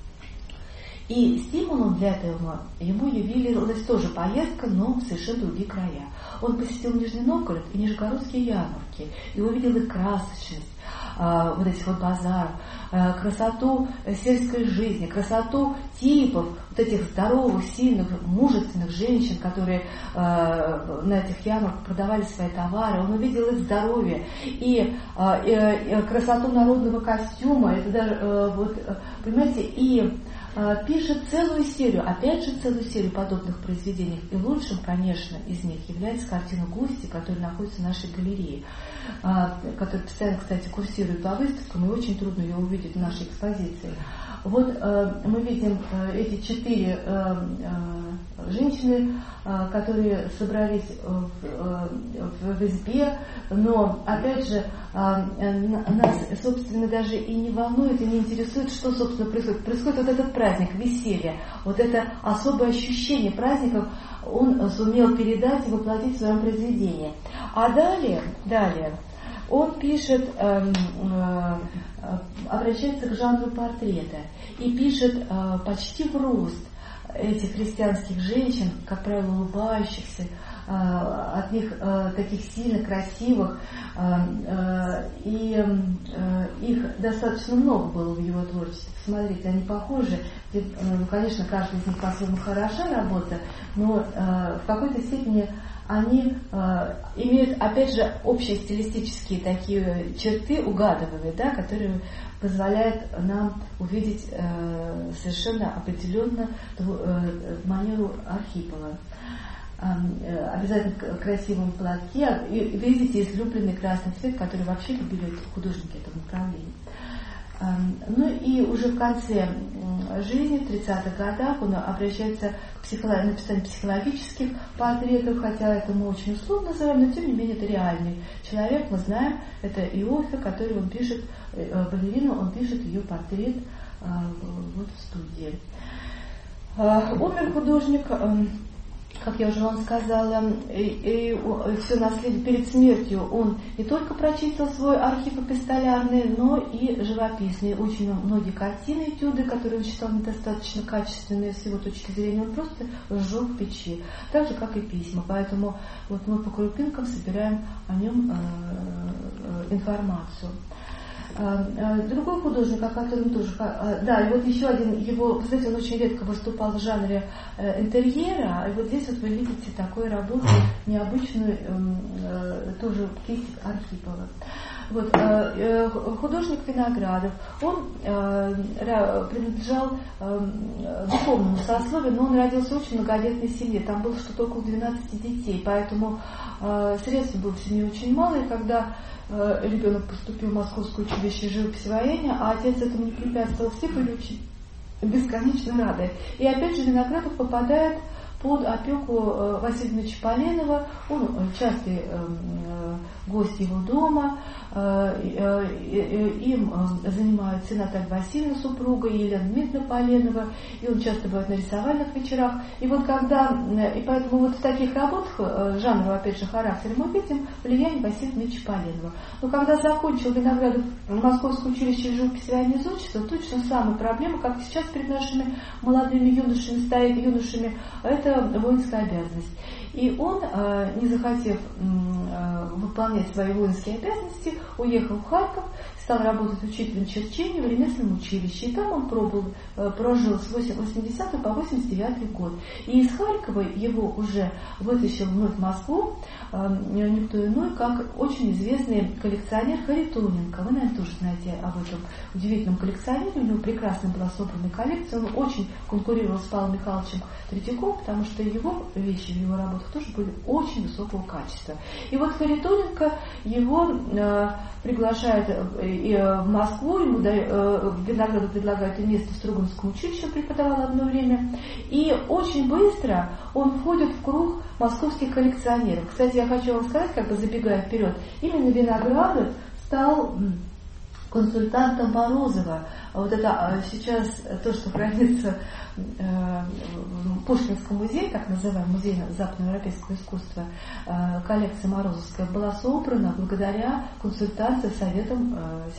И стимулом для этого ему явилась тоже поездка, но в совершенно другие края. Он посетил Нижний Новгород и Нижегородские ярмарки, и увидел их красочность, вот этих вот базаров, красоту сельской жизни, красоту типов вот этих здоровых, сильных, мужественных женщин, которые на этих ярмарках продавали свои товары. Он увидел их здоровье и красоту народного костюма. Это даже, вот, понимаете, и пишет целую серию, опять же целую серию подобных произведений. И лучшим, конечно, из них является картина Густи, которая находится в нашей галерее, которая постоянно, кстати, курсирует по выставкам, и очень трудно ее увидеть в нашей экспозиции. Вот мы видим эти 4 женщины, которые собрались в избе, но, опять же, нас, собственно, даже и не волнует, и не интересует, что, собственно, происходит. Происходит вот этот праздник, веселье, вот это особое ощущение праздников он сумел передать и воплотить в своем произведении. А далее он пишет, обращается к жанру портрета и пишет почти в рост этих христианских женщин, как правило, улыбающихся, от них таких сильно красивых, и их достаточно много было в его творчестве. Смотрите, они похожи, конечно, каждая из них по-своему хороша работа, но в какой-то степени они имеют, опять же, общие стилистические такие черты, угадываемые, да, которые позволяют нам увидеть совершенно определенно манеру Архипова. Обязательно в красивом платке. И видите, излюбленный красный цвет, который вообще любили художники этого направления. Ну и уже в конце жизни, в 30-х годах, он обращается к написанию психологических портретов, хотя это мы очень условно называем, но тем не менее это реальный человек. Мы знаем, это Иоффе, который он пишет, балерину, он пишет ее портрет вот в студии. Умер художник, как я уже вам сказала, и все наследие перед смертью он не только прочистил свой архив эпистолярный, но и живописный. Очень многие картины, этюды, которые он считал недостаточно качественные с его точки зрения, он просто сжег в печи. Так же, как и письма. Поэтому вот мы по крупинкам собираем о нем информацию. Другой художник, о котором тоже... Да, и вот еще один его... Кстати, он очень редко выступал в жанре интерьера. И вот здесь вот вы видите такую работу необычную, тоже кисть Архипова. Вот, художник Виноградов, он принадлежал духовному сословию, но он родился в очень многодетной семье, там было что-то около 12 детей, поэтому средств было в семье очень мало, и когда ребенок поступил в Московское училище живописи и воения, а отец этому не препятствовал, все были очень бесконечно рады. И опять же Виноградов попадает под опеку Василия Ильича Поленова, он частый гость его дома, им занимаются Наталья Васильевна, супруга, и Елена Дмитриевна Поленова, и он часто бывает на рисовальных вечерах. И вот когда, и поэтому вот в таких работах жанрового, опять же, характера мы видим влияние Василия Ильича Поленова. Но когда закончил Виноградов Московское училище живописи и военного изучества, точно самая проблема, как сейчас перед нашими молодыми юношами стоит, это воинская обязанность. И он, не захотев выполнять свои воинские обязанности, уехал в Харьков, стал работать учителем черчения в ремесленном училище. И там он прожил с 80 по 89 год. И из Харькова его уже вытащил вновь в Москву никто иной, как очень известный коллекционер Харитоненко. Вы, наверное, тоже знаете об этом удивительном коллекционере. У него прекрасно была собрана коллекция. Он очень конкурировал с Павлом Михайловичем Третьяковым, потому что его вещи в его работах тоже были очень высокого качества. И вот Харитоненко его приглашает в Москву, ему Виноградов предлагает место в Строганском училище, он преподавал одно время, и очень быстро он входит в круг московских коллекционеров. Кстати, я хочу вам сказать, как бы забегая вперед, именно Виноградов стал консультантом Морозова. Вот это сейчас то, что хранится в Пушкинском музее, так называемый музей западноевропейского искусства, коллекция Морозовская, была собрана благодаря консультации советом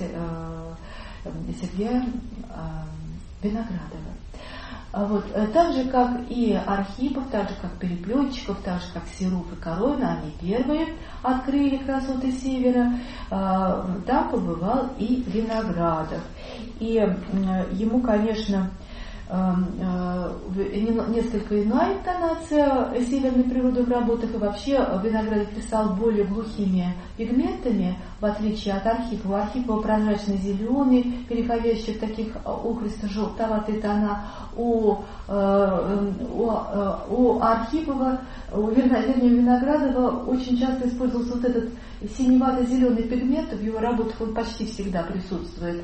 Сергея Виноградова. Вот. Так же, как и Архипов, так же, как Переплетчиков, так же, как Серов и Корона, они первые открыли красоты Севера, там побывал и Виноградов. И ему, конечно, несколько иная интонация северной природы в работах, и вообще Виноградов писал более глухими пигментами, в отличие от Архипова. У Архипова прозрачно-зеленый, переходящий в таких охристо-желтоватые тона. У Архипова, вернее, Виноградова очень часто использовался вот этот синевато-зеленый пигмент, в его работах он почти всегда присутствует.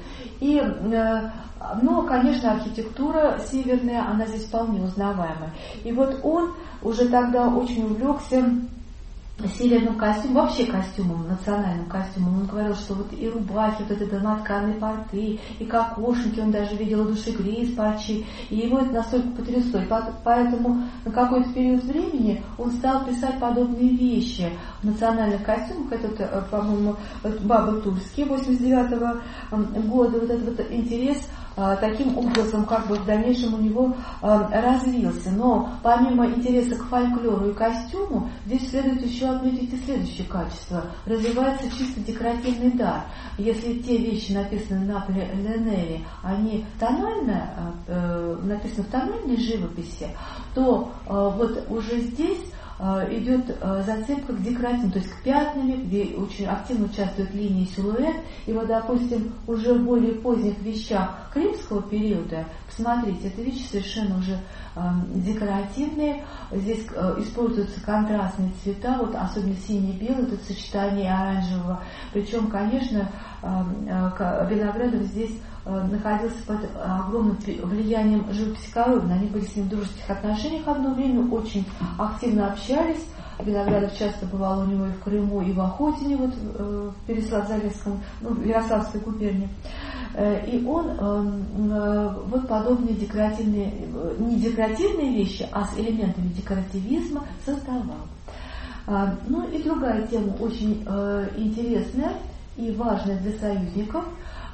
Но, конечно, архитектура северная, она здесь вполне узнаваемая. И вот он уже тогда очень увлекся северным костюмом, вообще костюмом, национальным костюмом. Он говорил, что вот и рубахи, вот это домотканые порты, и кокошники, он даже видел душегрей из парчи, и его это настолько потрясло. И поэтому на какой-то период времени он стал писать подобные вещи в национальных костюмах. Это, по-моему, Бабы Тульские 89-го года, вот этот вот интерес таким образом как бы в дальнейшем у него развился. Но помимо интереса к фольклору и костюму, здесь следует еще отметить и следующее качество. Развивается чисто декоративный дар. Если те вещи, написанные на пленэре, они тонально, написаны в тональной живописи, то вот уже здесь идет зацепка к декоративным, то есть к пятнам, где очень активно участвует линия и силуэт. И вот, допустим, уже в более поздних вещах крымского периода, посмотрите, это вещи совершенно уже декоративные. Здесь используются контрастные цвета, вот особенно синий-белый, это сочетание оранжевого. Причем, конечно, Виноградов здесь находился под огромным влиянием живописи Коровина. Они были с ним в дружеских отношениях одно время, очень активно общались. Виноградов часто бывал у него и в Крыму, и в Охотине, вот в Переславле-Залесском, в Ярославской губернии. И он вот подобные декоративные, не декоративные вещи, а с элементами декоративизма создавал. Ну и другая тема очень интересная и важная для союзников,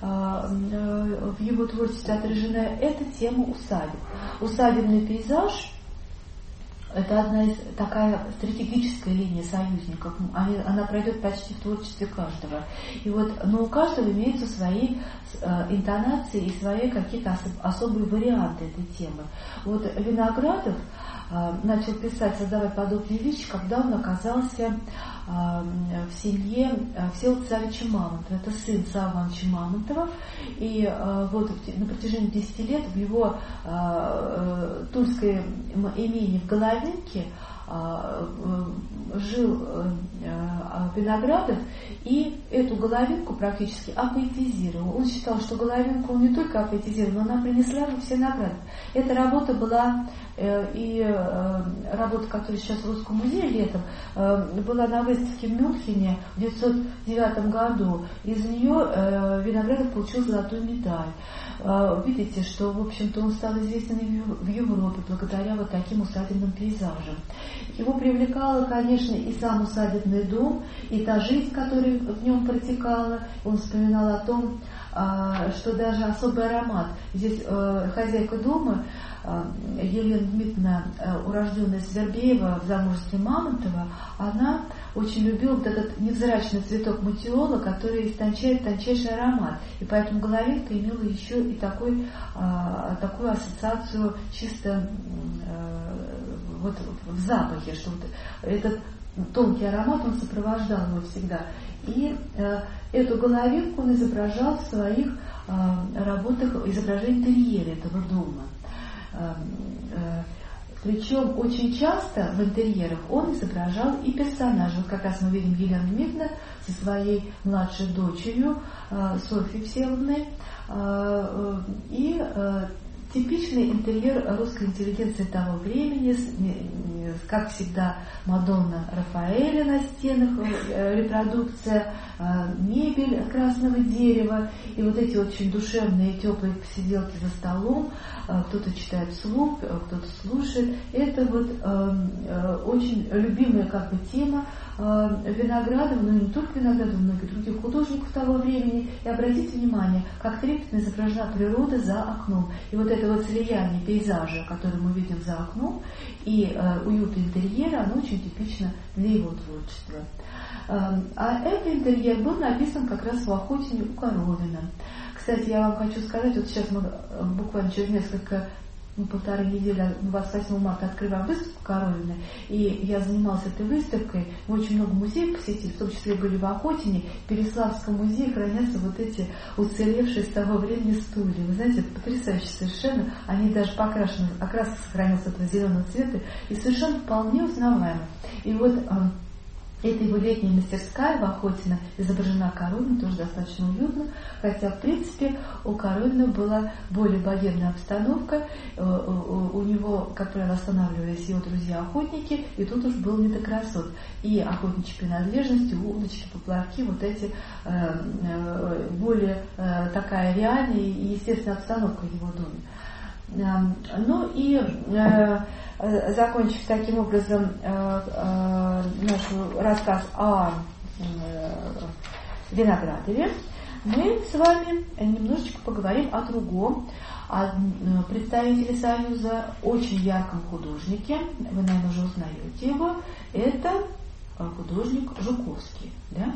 в его творчестве отражена, это тема усадеб. Усадебный пейзаж – это одна из такая стратегическая линия союзников. Она пройдет почти в творчестве каждого. И вот, но у каждого имеются свои интонации и свои какие-то особые варианты этой темы. Вот Виноградов начал писать, создавать подобные вещи, когда он оказался в семье Всеволода Царевича Мамонтова. Это сын Саввы Ивановича Мамонтова. И вот на протяжении 10 лет в его тульское имение в Головинке жил Виноградов, и эту Головинку практически апоэтизировал. Он считал, что Головинку он не только апоэтизировал, но она принесла ему все награды. Эта работа была, и работа, которая сейчас в Русском музее летом, была на выставке в Мюнхене в 1909 году. Из нее Виноградов получил золотую медаль. Видите, что, в общем-то, он стал известен в Европе благодаря вот таким усадебным пейзажам. Его привлекало, конечно, и сам усадебный дом, и та жизнь, которая в нем протекала. Он вспоминал о том, что даже особый аромат. Здесь хозяйка дома, Елена Дмитриевна, урожденная Свербеева, в замужестве Мамонтова, она очень любила вот этот невзрачный цветок матиола, который истончает тончайший аромат. И поэтому головинка имела еще и такую ассоциацию чисто вот в запахе, что вот этот тонкий аромат, он сопровождал его всегда. И эту головинку он изображал в своих работах, изображение интерьера этого дома. Причем очень часто в интерьерах он изображал и персонажей. Вот как раз мы видим Елену Дмитриевну со своей младшей дочерью Софьей Всеволодной. И типичный интерьер русской интеллигенции того времени, как всегда, Мадонна Рафаэля на стенах, репродукция, мебель красного дерева, и вот эти очень душевные, теплые посиделки за столом, кто-то читает вслух, кто-то слушает. Это вот очень любимая как бы тема Виноградова, но не только Виноградова, многих других художников того времени. И обратите внимание, как трепетно изображена природа за окном. И вот это вот слияние пейзажа, который мы видим за окном, и уют интерьера, оно очень типично для его творчества. А этот интерьер был написан как раз в Охотине у Коровина. Кстати, я вам хочу сказать, вот сейчас мы буквально через несколько, полторы недели, 28 марта открываем выставку Коровина, и я занималась этой выставкой, мы очень много музеев посетили, в том числе были в Охотине. В Переславском музее хранятся вот эти уцелевшие с того времени стулья. Вы знаете, это потрясающе совершенно, они даже покрашены, окраска сохранилась этого зеленого цвета, и совершенно вполне узнаваемы. И вот эта его летняя мастерская в Охотино изображена Коровина, тоже достаточно уютно, хотя, в принципе, у Коровина была более богемная обстановка, у него, как правило, останавливались его друзья-охотники, и тут уж был не до красот. И охотничьи принадлежности, удочки, поплавки, вот эти более такая реальная и естественная обстановка в его доме. Ну и закончив таким образом наш рассказ о Виноградове, мы с вами немножечко поговорим о другом, о представителе Союза, очень ярком художнике. Вы, наверное, уже узнаете его. Это художник Жуковский. Да?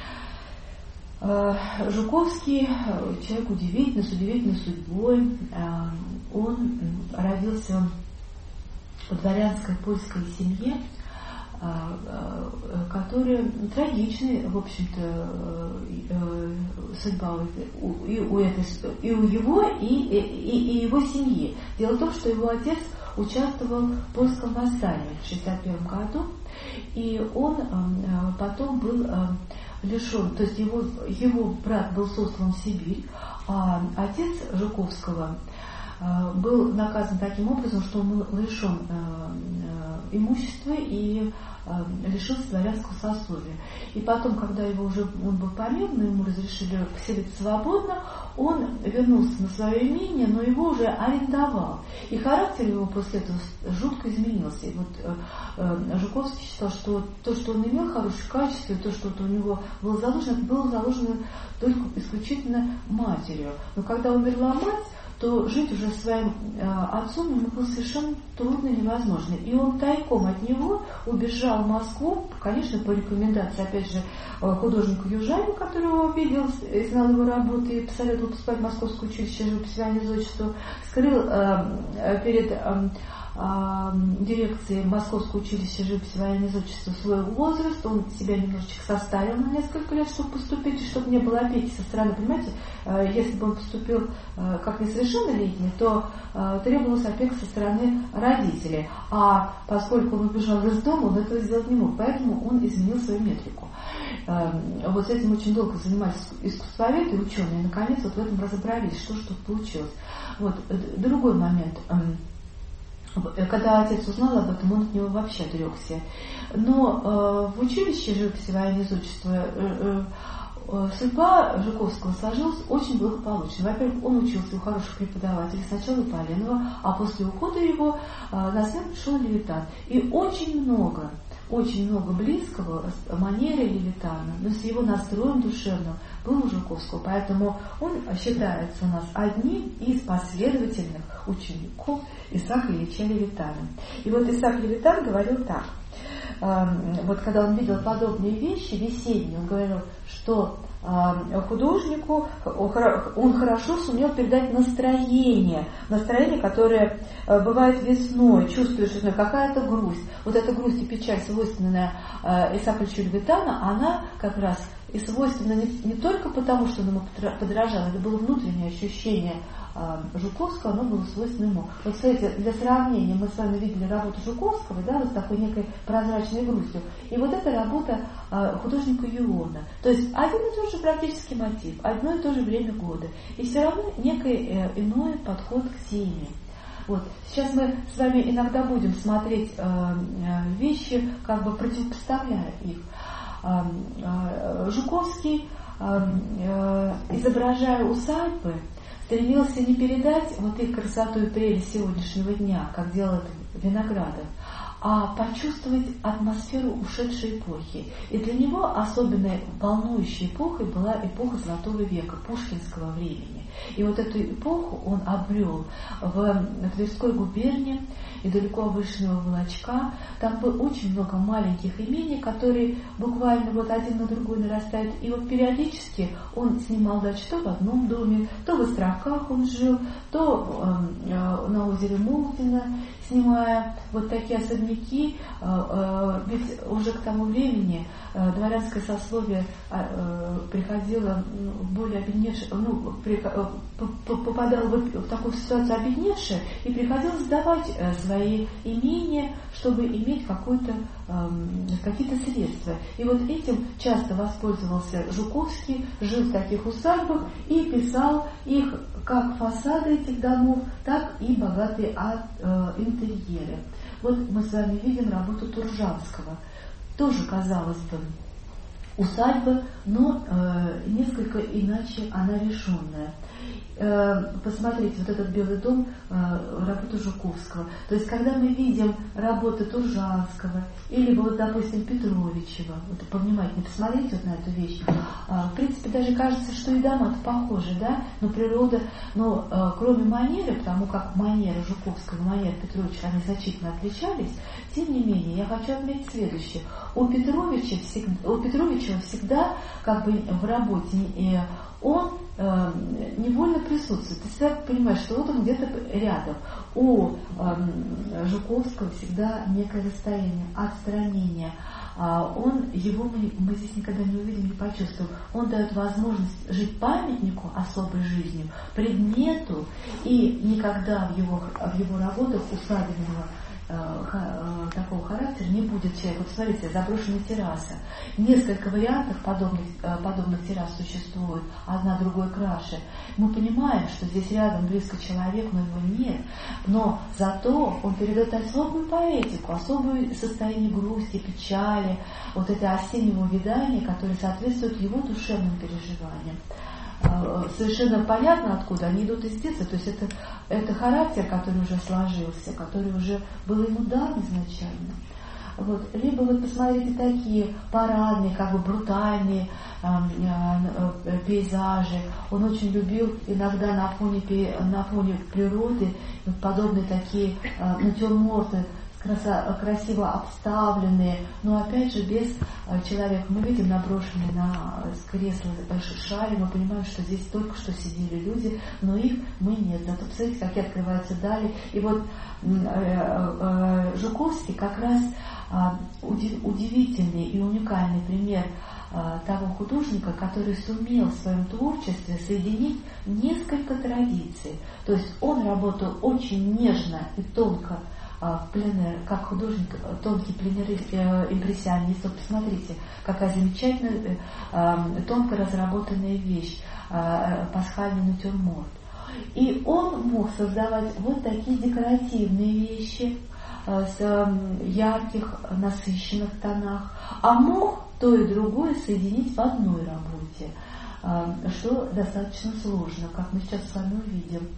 Жуковский человек удивительный, с удивительной судьбой. Он родился в дворянской польской семье, которая трагичная, в общем-то, судьба и у его, и его семьи. Дело в том, что его отец участвовал в польском восстании в 1961 году, и он потом был лишен, то есть его брат был сослан в Сибирь, а отец Жуковского был наказан таким образом, что он был лишен имущества и лишился дворянского сословия. И потом, когда он был помилован, ему разрешили поселиться свободно, он вернулся на свое имение, но его уже арендовал. И характер его после этого жутко изменился. И вот Жуковский считал, что то, что он имел хорошее качество, и то, что у него было заложено только исключительно матерью. Но когда умерла мать, то жить уже своим отцом ему было совершенно трудно и невозможно. И он тайком от него убежал в Москву, конечно, по рекомендации, опять же, художника Южанина, которого видел, знал его работы и посоветовал поступать в Московское училище живописи и изотчества, скрыл перед дирекции Московского училища живописи и изотчества свой возраст, он себя немножечко составил на несколько лет, чтобы поступить, чтобы не было опеки со стороны, понимаете, если бы он поступил как несовершеннолетний, то требовалась опека со стороны родителей, а поскольку он убежал из дома, он этого сделать не мог, поэтому он изменил свою метрику. Вот с этим очень долго занимались искусствоведы и ученые, и наконец вот в этом разобрались, что получилось. Вот другой момент. Когда отец узнал об этом, он от него вообще отрекся. Но в училище живописи и изотчества судьба Жуковского сложилась очень благополучно. Во-первых, он учился у хороших преподавателей, сначала у Поленова, а после ухода его на смену пришел Левитан. И очень много очень много близкого с манерой Левитана, но с его настроем душевным был у Жуковского. Поэтому он считается у нас одним из последовательных учеников Исаака Ильича Левитана. И вот Исаак Левитан говорил так. Вот когда он видел подобные вещи весенние, он говорил, что художнику он хорошо сумел передать настроение, которое бывает весной, чувствуешь весной, какая-то грусть. Вот эта грусть и печаль, свойственная Исааку Ильичу Левитану, она как раз и свойственна не только потому, что он ему подражал, это было внутреннее ощущение Жуковского, оно было свойственно ему. Вот, смотрите, для сравнения, мы с вами видели работу Жуковского, да, вот с такой некой прозрачной грустью. И вот эта работа художника Юона. То есть один и тот же практически мотив, одно и то же время года. И все равно некий иной подход к теме. Вот. Сейчас мы с вами иногда будем смотреть вещи, как бы противопоставляя их. Жуковский, изображая усадьбы, стремился не передать вот их красоту и прелесть сегодняшнего дня, как делает Виноградов, а почувствовать атмосферу ушедшей эпохи. И для него особенно волнующей эпохой была эпоха Золотого века, пушкинского времени. И вот эту эпоху он обрел в Тверской губернии, недалеко от Вышнего Волочка. Там было очень много маленьких имений, которые буквально вот один на другой нарастают. И вот периодически он снимал дачу то в одном доме, то в Островках он жил, то на озере Молдино, снимая вот такие особняки. Ведь уже к тому времени дворянское сословие приходило в более обедневшее, попадало в такую ситуацию обедневшее, и приходилось сдавать свои имения, чтобы иметь какие-то средства. И вот этим часто воспользовался Жуковский, жил в таких усадьбах и писал их как фасады этих домов, так и богатые интерьеры. Вот мы с вами видим работу Туржанского. Тоже, казалось бы, усадьба, но несколько иначе она решенная. Посмотрите, вот этот Белый дом, работу Жуковского. То есть, когда мы видим работы Туржанского, или вот, допустим, Петровичева, вот повнимательнее посмотрите вот на эту вещь, в принципе, даже кажется, что и дома-то похожи, да, но природа, кроме манеры, потому как манеры Жуковского и манеры Петровича, они значительно отличались, тем не менее, я хочу отметить следующее. У Петровича всегда, как бы в работе, он невольно присутствует. Ты всегда понимаешь, что вот он где-то рядом. У Жуковского всегда некое расстояние, отстранение. Мы здесь никогда не увидим, не почувствуем. Он дает возможность жить памятнику особой жизнью, предмету, и никогда в его работах усадебного такого характера не будет человека. Вот смотрите, заброшенная терраса. Несколько вариантов подобных террас существует, одна другой краше. Мы понимаем, что здесь рядом близко человек, но его нет. Но зато он передает особую поэтику, особое состояние грусти, печали, вот это осеннего увядания, которое соответствует его душевным переживаниям. Совершенно понятно, откуда они идут из детства. То есть это характер, который уже сложился, который уже был ему дан изначально. Вот. Либо вот посмотрите такие парадные, как бы брутальные пейзажи. Он очень любил иногда на фоне природы вот подобные такие натюрморты, красиво обставленные, но опять же без человека. Мы видим наброшенные с кресла шали, мы понимаем, что здесь только что сидели люди, но их мы нет. Зато посмотрите, какие открываются дали. И вот Жуковский как раз удивительный и уникальный пример того художника, который сумел в своем творчестве соединить несколько традиций. То есть он работал очень нежно и тонко, пленер, как художник, тонкий пленер-импрессионист. Вот посмотрите, какая замечательная, тонко разработанная вещь, пасхальный натюрморт. И он мог создавать вот такие декоративные вещи с ярких, насыщенных тонах, а мог то и другое соединить в одной работе, что достаточно сложно, как мы сейчас с вами увидим.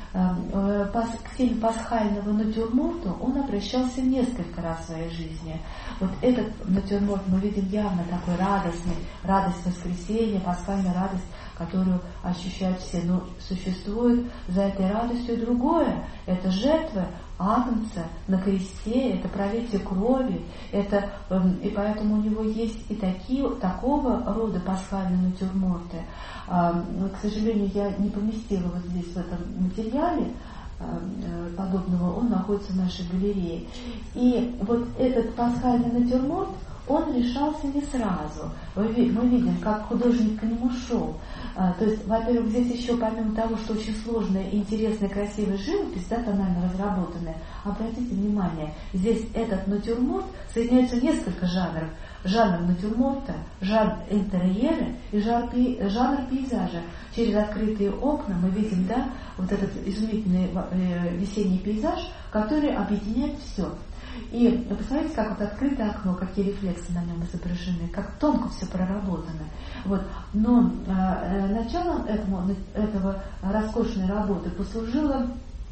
к теме пасхального натюрморта он обращался несколько раз в своей жизни. Вот этот натюрморт мы видим явно такой радостный, радость воскресения, пасхальная радость, которую ощущают все. Но существует за этой радостью и другое. Это жертва Агнца на кресте, это пролитие крови, это, и поэтому у него есть и такого рода пасхальные натюрморты. К сожалению, я не поместила вот здесь в этом материале подобного, он находится в нашей галерее. И вот этот пасхальный натюрморт, он решался не сразу. Мы видим, как художник к нему шел. То есть, во-первых, здесь еще помимо того, что очень сложная, интересная, красивая живопись, да, тонально разработанная, обратите внимание, здесь этот натюрморт соединяется несколько жанров. Жанр натюрморта, жанр интерьера и жанр пейзажа. Через открытые окна мы видим, да, вот этот изумительный весенний пейзаж, который объединяет все. И посмотрите, как вот открытое окно, какие рефлексы на нем изображены, как тонко все проработано. Вот. Но началом этого роскошной работы послужила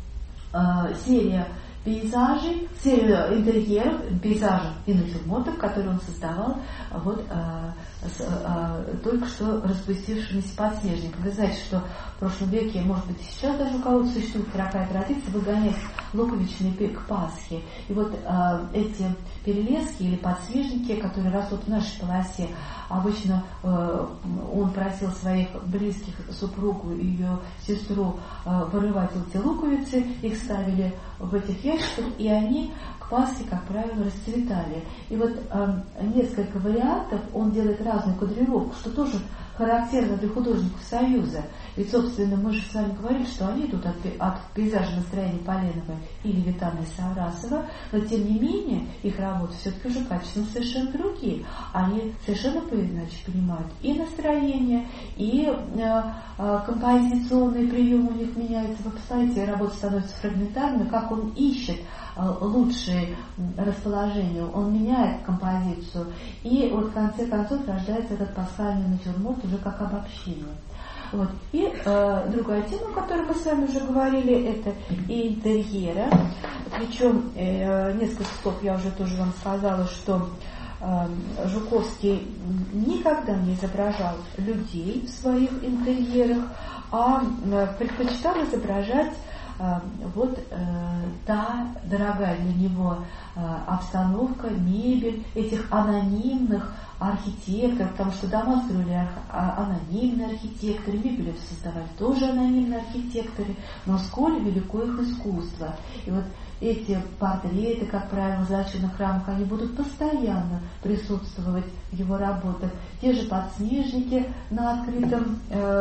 серия пейзажей, серия интерьеров, пейзажей и натюрмортов, которые он создавал вот, только что распустившимися подснежниками. Вы знаете, что в прошлом веке, может быть, сейчас даже у кого-то существует такая традиция выгонять луковичный к Пасхе. И вот эти перелески или подснежники, которые растут в нашей полосе, обычно он просил своих близких, супругу и ее сестру, вырывать эти луковицы, их ставили в этих ящиках, и они к Пасхе, как правило, расцветали. И вот несколько вариантов, он делает разную кадрировку, что тоже характерно для художников Союза. Ведь, собственно, мы же с вами говорили, что они идут от пейзажа настроения Поленова или Витана и Саврасова, но тем не менее их работы все-таки уже качественно совершенно другие. Они совершенно иначе понимают и настроение, и композиционные приемы у них меняются. Вы посмотрите, работа становится фрагментарной, как он ищет лучшие расположения, он меняет композицию, и вот в конце концов рождается этот пасхальный натюрморт уже как обобщение. Вот. И другая тема, о которой мы с вами уже говорили, это и интерьеры. Причем несколько слов я уже тоже вам сказала, что Жуковский никогда не изображал людей в своих интерьерах, а предпочитал изображать та дорогая для него обстановка, мебель этих анонимных архитекторов, потому что дома строили анонимные архитекторы, мебель создавали тоже анонимные архитекторы, но сколь велико их искусство. И вот эти портреты, как правило, в золоченых рамах, они будут постоянно присутствовать в его работах. Те же подснежники на открытом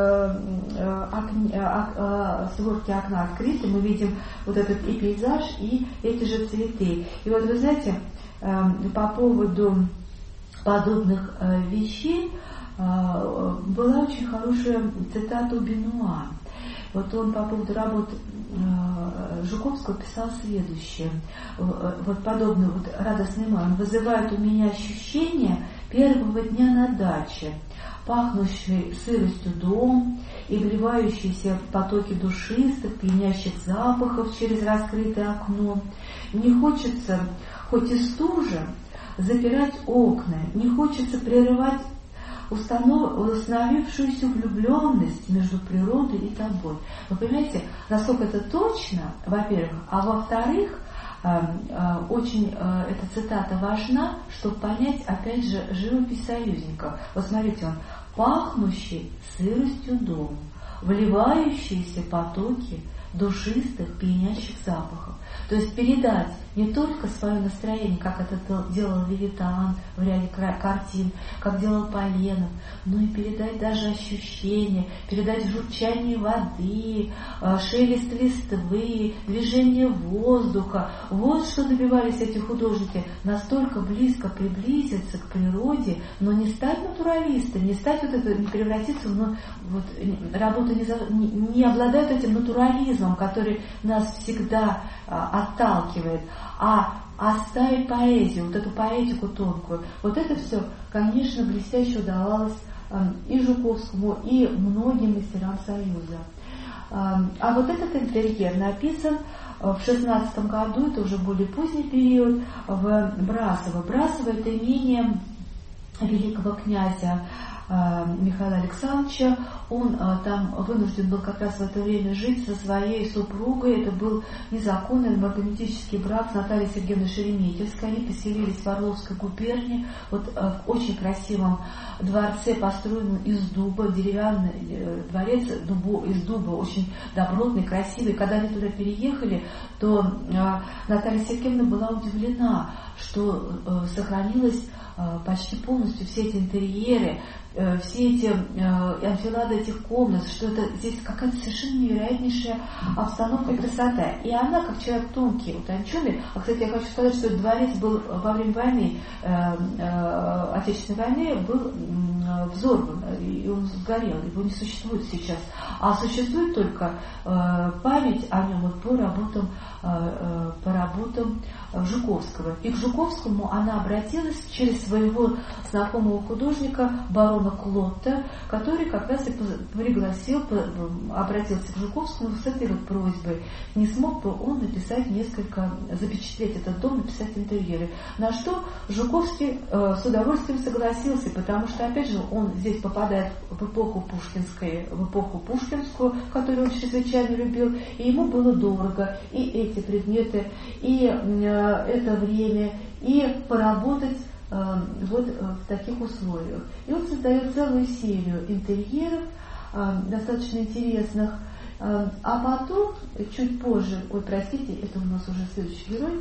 створке окна открыты, мы видим вот этот и пейзаж, и эти же цветы. И вот вы знаете, по поводу подобных вещей была очень хорошая цитата у Бенуа. Вот он по поводу работ Жуковского писал следующее. Вот подобный вот радостный май. Он вызывает у меня ощущение первого дня на даче, пахнущий сыростью дом и вливающиеся потоки душистых, пьянящих запахов через раскрытое окно. Мне хочется, хоть и стужа, запирать окна, не хочется прерывать установившуюся влюбленность между природой и тобой. Вы понимаете, насколько это точно, во-первых, а во-вторых, очень эта цитата важна, чтобы понять, опять же, живопись союзников. Вот смотрите, он пахнущий сыростью дом, вливающиеся потоки душистых, пьянящих запахов. То есть передать не только свое настроение, как это делал Левитан в ряде картин, как делал Поленов, но и передать даже ощущения, передать журчание воды, шелест листвы, движение воздуха. Вот что добивались эти художники, настолько близко приблизиться к природе, но не стать натуралистом, не стать вот это, не превратиться в работу, не обладают этим натурализмом, который нас всегда отталкивает, а оставить поэзию, вот эту поэтику тонкую. Вот это все, конечно, блестяще удавалось и Жуковскому, и многим мастерам Союза. А вот этот интерьер написан в 16 году, это уже более поздний период, в Брасово. Брасово — это имение великого князя Михаила Александровича. Он там вынужден был как раз в это время жить со своей супругой. Это был незаконный марганетический брак с Натальей Сергеевной Шереметьевской. Они поселились в Орловской губернии, вот в очень красивом дворце, построенном из дуба, деревянный дворец из дуба, очень добротный, красивый. Когда они туда переехали, то Наталья Сергеевна была удивлена, что сохранилось почти полностью все эти интерьеры, все эти анфилады этих комнат, что это здесь какая-то совершенно невероятнейшая обстановка и красота. И она, как человек тонкий, утонченный, кстати, я хочу сказать, что этот дворец был во время войны, Отечественной войны, был взорван, и он сгорел, его не существует сейчас. А существует только память о нем вот по работам Жуковского. И к Жуковскому она обратилась через своего знакомого художника барона Клотта, который как раз и пригласил, обратился к Жуковскому с этой вот просьбой. Не смог бы он написать несколько, запечатлеть этот дом, написать интерьеры. На что Жуковский с удовольствием согласился, потому что, опять же, он здесь попадает в эпоху пушкинскую, которую он чрезвычайно любил, и ему было дорого и эти предметы, и это время, и поработать вот в таких условиях. И он создает целую серию интерьеров, достаточно интересных, а потом, чуть позже, это у нас уже следующий герой,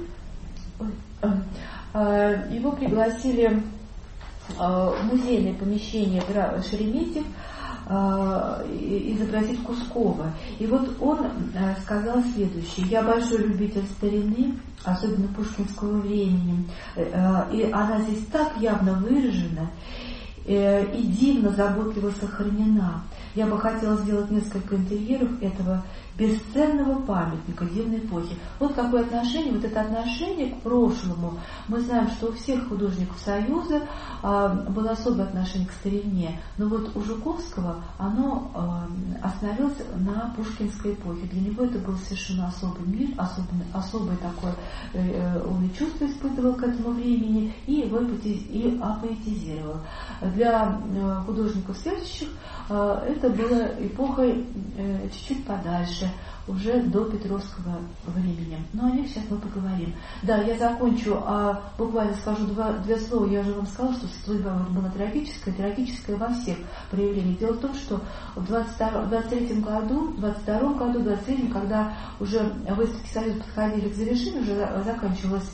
его пригласили в музейное помещение Шереметьев изобразить Кускова. И вот он сказал следующее: я большой любитель старины, особенно пушкинского времени, и она здесь так явно выражена и дивно, заботливо сохранена. Я бы хотела сделать несколько интерьеров этого бесценного памятника дивной эпохи. Вот какое отношение, вот это отношение к прошлому. Мы знаем, что у всех художников Союза было особое отношение к старине, но вот у Жуковского оно остановилось на пушкинской эпохе. Для него это был совершенно особый мир, особое такое чувство испытывал к этому времени и его апоэтизировал. Для художников следующих это было эпохой чуть-чуть подальше, уже до Петровского времени. Но о них сейчас мы поговорим. Да, я закончу, буквально скажу две слова. Я уже вам сказала, что судьба была трагическая во всех проявлениях. Дело в том, что в 22 году, когда уже выставки Союза подходили к завершению, уже заканчивалось,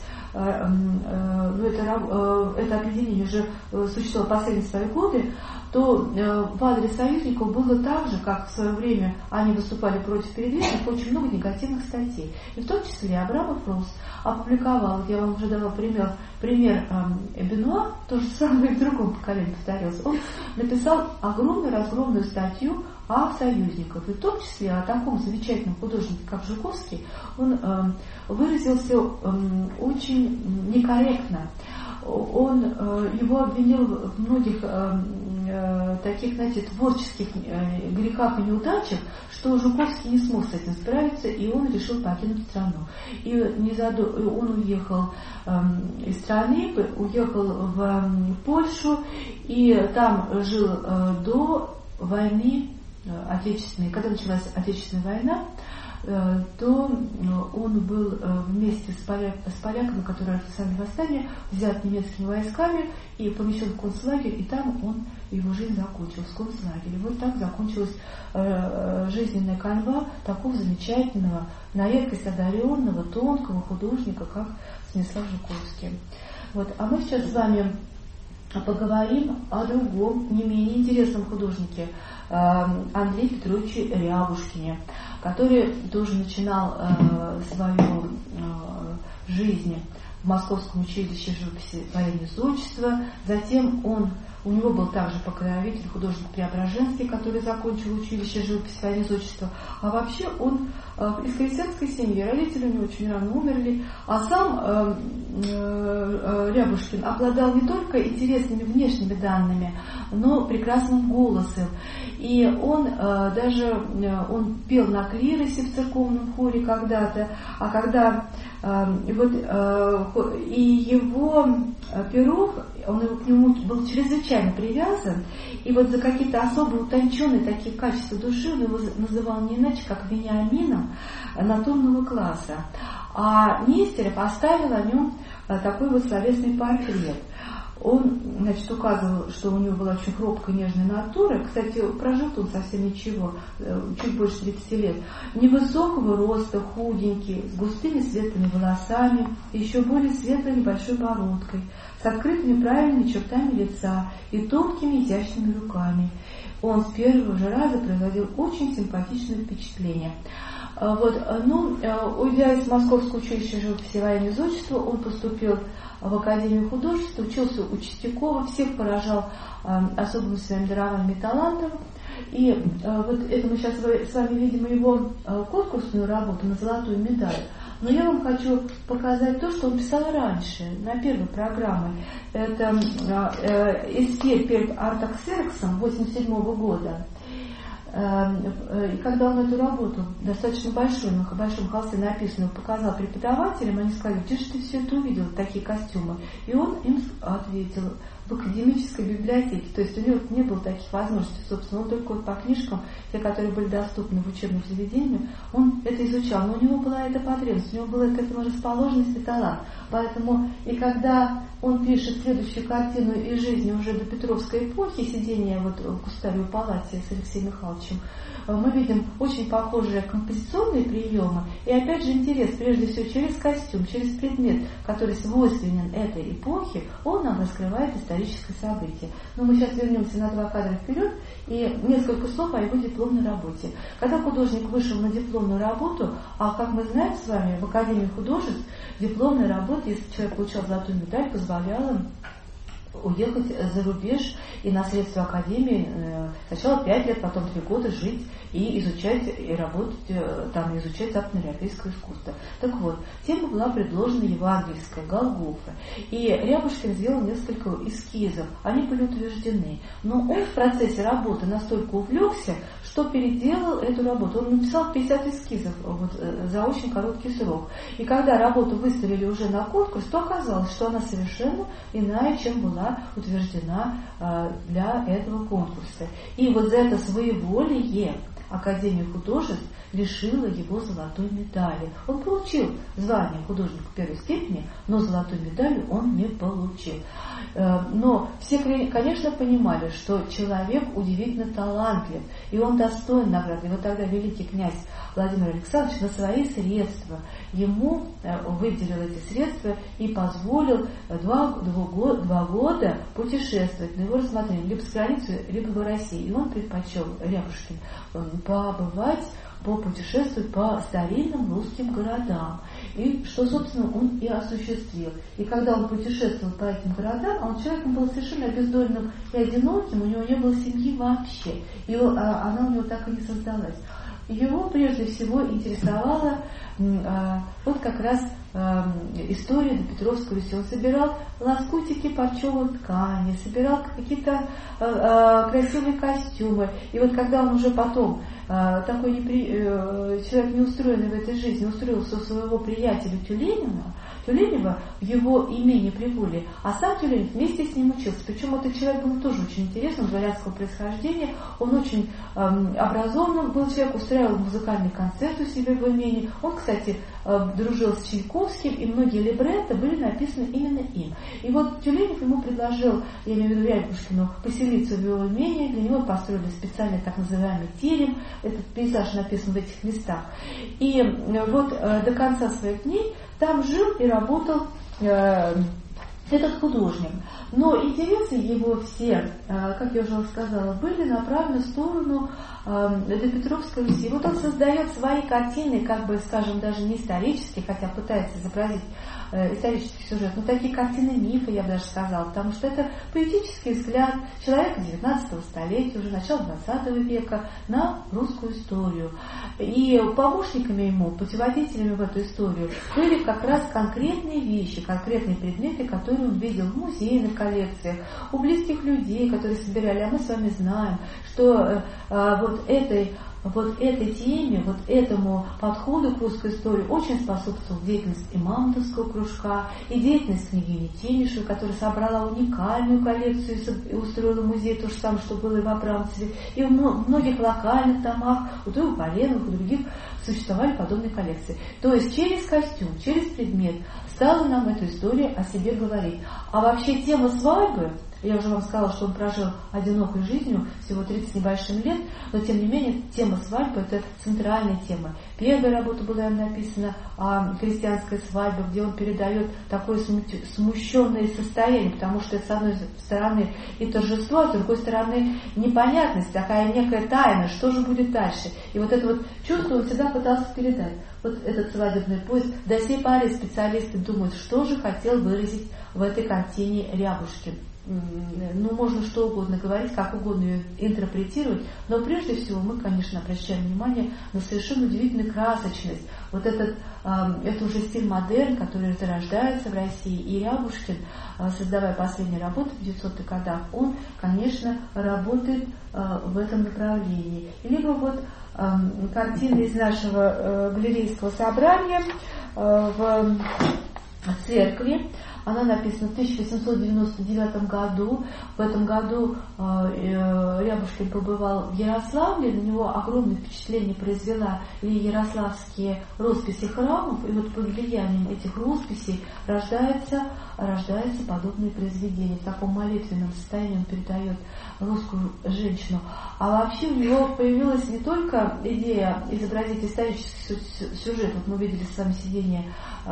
это объединение уже существовало последние свои годы, то в адрес союзников было так же, как в свое время они выступали против передвижников, очень много негативных статей. И в том числе Абрамов Рос опубликовал, я вам уже давала пример Бенуа, то же самое и в другом поколении повторялось. Он написал огромную статью о союзниках. И в том числе о таком замечательном художнике, как Жуковский, он выразился очень некорректно. Он его обвинил в многих таких, знаете, творческих грехах и неудачах, что Жуковский не смог с этим справиться, и он решил покинуть страну. И он уехал из страны, уехал в Польшу, и там жил до войны Отечественной. Когда началась Отечественная война, то он был вместе с поляками, которые организовали восстание, взят немецкими войсками и помещен в концлагерь, и там его жизнь закончилась в концлагере. Вот так закончилась жизненная канва такого замечательного, на редкость одаренного, тонкого художника, как Станислав Жуковский. Вот. А мы сейчас с вами поговорим о другом, не менее интересном художнике, Андрее Петровиче Рябушкине, который тоже начинал свою жизнь в Московском училище живописи творения изотчества. Затем у него был также покровитель, художник Преображенский, который закончил училище живописи творения изотчества. А вообще он из крестьянской семьи, родители у него очень рано умерли, а сам Рябушкин обладал не только интересными внешними данными, но прекрасным голосом. И он пел на клиросе в церковном хоре когда-то, а когда и его Перов, он к нему был чрезвычайно привязан, и вот за какие-то особо утонченные такие качества души он его называл не иначе, как Вениамином натурного класса. А Нестеров оставил о нем такой вот словесный портрет. Он, указывал, что у него была очень хрупкая, нежная натура. Кстати, прожил он совсем ничего, чуть больше 30 лет. Невысокого роста, худенький, с густыми светлыми волосами, еще более светлой небольшой бородкой, с открытыми правильными чертами лица и тонкими изящными руками. Он с первого же раза производил очень симпатичное впечатление. Уйдя из Московского училища живописи и военного изотчества, он поступил в Академию художеств, учился у Чистякова, всех поражал особым своим дарованием и талантом. И это мы сейчас с вами видим его конкурсную работу на золотую медаль. Но я вам хочу показать то, что он писал раньше, на первой программе. Это «Эскель перед Артаксерксом» 1987 года. И когда он эту работу, достаточно большую, на большом холсте написанную, показал преподавателям, они сказали: где же ты все это увидел, такие костюмы? И он им ответил: в академической библиотеке. То есть у него не было таких возможностей, собственно, он только по книжкам, те, которые были доступны в учебных заведениях, он это изучал. Но у него была эта потребность, у него была к этому расположенность и талант. Поэтому и когда он пишет следующую картину из жизни уже до Петровской эпохи, сидения в Густаве палате с Алексеем Михайловичем, мы видим очень похожие композиционные приемы. И опять же интерес, прежде всего, через костюм, через предмет, который свойственен этой эпохе, он нам раскрывает историческое событие. Но мы сейчас вернемся на 2 кадра вперед и несколько слов о его дипломной работе. Когда художник вышел на дипломную работу, а как мы знаем с вами, в Академии художеств дипломная работа, если человек получал золотую медаль, позволяла уехать за рубеж и на средства Академии сначала 5 лет, потом 3 года жить и изучать, и работать там, и изучать западноевропейское искусство. Так вот, тема была предложена евангельская, Голгофа. И Рябушкин сделал несколько эскизов, они были утверждены. Но он в процессе работы настолько увлекся, что переделал эту работу. Он написал 50 эскизов за очень короткий срок. И когда работу выставили уже на конкурс, то оказалось, что она совершенно иная, чем была утверждена для этого конкурса. И вот за это своеволие Академия художеств лишила его золотой медали. Он получил звание художника первой степени, но золотую медаль он не получил. Но все, конечно, понимали, что человек удивительно талантлив, и он достоин награды. И вот тогда великий князь Владимир Александрович на свои средства ему выделил эти средства и позволил 2 года путешествовать на его рассмотрение либо за границу, либо в России. И он предпочел, Рябушкин, попутешествовать по старинным русским городам. И что, собственно, он и осуществил. И когда он путешествовал по этим городам, он человеком был совершенно обездоленным и одиноким, у него не было семьи вообще. И она у него так и не создалась. Его прежде всего интересовала как раз история допетровской Руси. Он собирал лоскутики парчевой ткани, собирал какие-то красивые костюмы. И вот когда он уже потом, такой человек не устроенный в этой жизни, устроился у своего приятеля Тюленева в его имении Приволье, а сам Тюленев вместе с ним учился. Причем этот человек был тоже очень интересный, дворянского происхождения, он очень образованным был человек, устраивал музыкальный концерт у себя в имении. Он, кстати, дружил с Чайковским, и многие либретто были написаны именно им. И вот Тюленев ему предложил, я имею в виду Рябушкину, поселиться в его имении. Для него построили специальный так называемый терем. Этот пейзаж написан в этих местах. И вот до конца своих дней там жил и работал этот художник. Но интересы его все, как я уже сказала, были направлены в сторону допетровской Руси. Вот он создает свои картины, скажем, даже не исторические, хотя пытается изобразить исторический сюжет, но такие картины мифа, я бы даже сказала, потому что это поэтический взгляд человека 19 столетия, уже начала 20 века, на русскую историю. И помощниками ему, путеводителями в эту историю, были как раз конкретные вещи, конкретные предметы, которые он видел в музейных коллекциях, у близких людей, которые собирали. А мы с вами знаем, что вот этой теме, вот этому подходу к русской истории очень способствовала деятельность и Мамонтовского кружка, и деятельность княгини Тенишевой, которая собрала уникальную коллекцию и устроила музей, то же самое, что было и в Абрамцеве, и в многих локальных домах, у той, у Поленовых, у других существовали подобные коллекции. То есть через костюм, через предмет стала нам эта история о себе говорить. А вообще тема свадьбы, я уже вам сказала, что он прожил одинокой жизнью, всего 30 небольшим лет, но тем не менее тема свадьбы – это центральная тема. Первая работа была написана о крестьянской свадьбе, где он передает такое смущенное состояние, потому что это, с одной стороны, и торжество, а с другой стороны, непонятность, такая некая тайна, что же будет дальше. И вот это вот чувство он всегда пытался передать. Вот этот свадебный поезд. До сей поры специалисты думают, что же хотел выразить в этой картине Рябушкин. Ну, можно что угодно говорить, как угодно ее интерпретировать, но прежде всего мы, конечно, обращаем внимание на совершенно удивительную красочность. Вот это уже стиль модерн, который зарождается в России, и Рябушкин, создавая последние работы в 900-х годах, он, конечно, работает в этом направлении. Либо вот картины из нашего галерейского собрания в церкви. Она написана в 1899 году. В этом году Рябушкин побывал в Ярославле. На него огромное впечатление произвела и ярославские росписи храмов. И вот под влиянием этих росписей рождаются подобные произведения. В таком молитвенном состоянии он передает русскую женщину. А вообще у него появилась не только идея изобразить исторический сюжет. Вот мы видели с вами сидение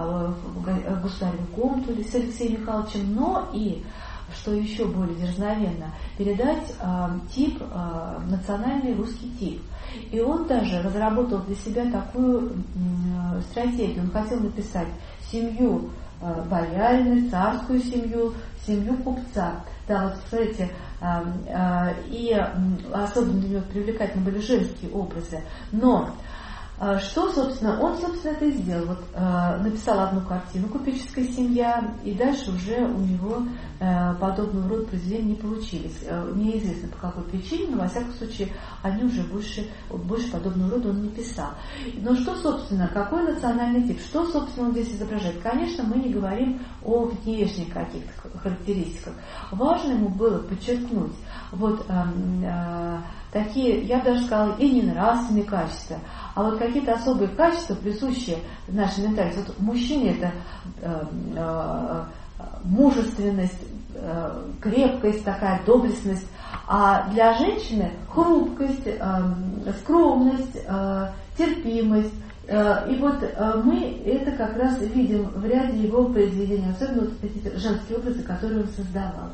в государевой комнате с Алексеем Михайловичем, но и, что еще более дерзновенно, передать тип, национальный русский тип. И он даже разработал для себя такую стратегию. Он хотел написать семью боярина, царскую семью, семью купца. Да, вот смотрите, и особенно для него привлекательны были женские образы. Но что, собственно, он, это и сделал. Вот, написал одну картину «Купеческая семья», и дальше уже у него подобного рода произведения не получились. Неизвестно по какой причине, но, во всяком случае, они уже больше подобного рода он не писал. Но что, собственно, какой национальный тип? Что, собственно, он здесь изображает? Конечно, мы не говорим о внешних каких-то характеристиках. Важно ему было подчеркнуть вот такие, я бы даже сказала, и не нравственные качества, а вот какие-то особые качества, присущие нашей ментальности. Вот мужчине это мужественность, крепкость, такая доблестность, а для женщины хрупкость, скромность, терпимость. И вот мы это как раз видим в ряде его произведений, особенно вот эти женские образы, которые он создавал.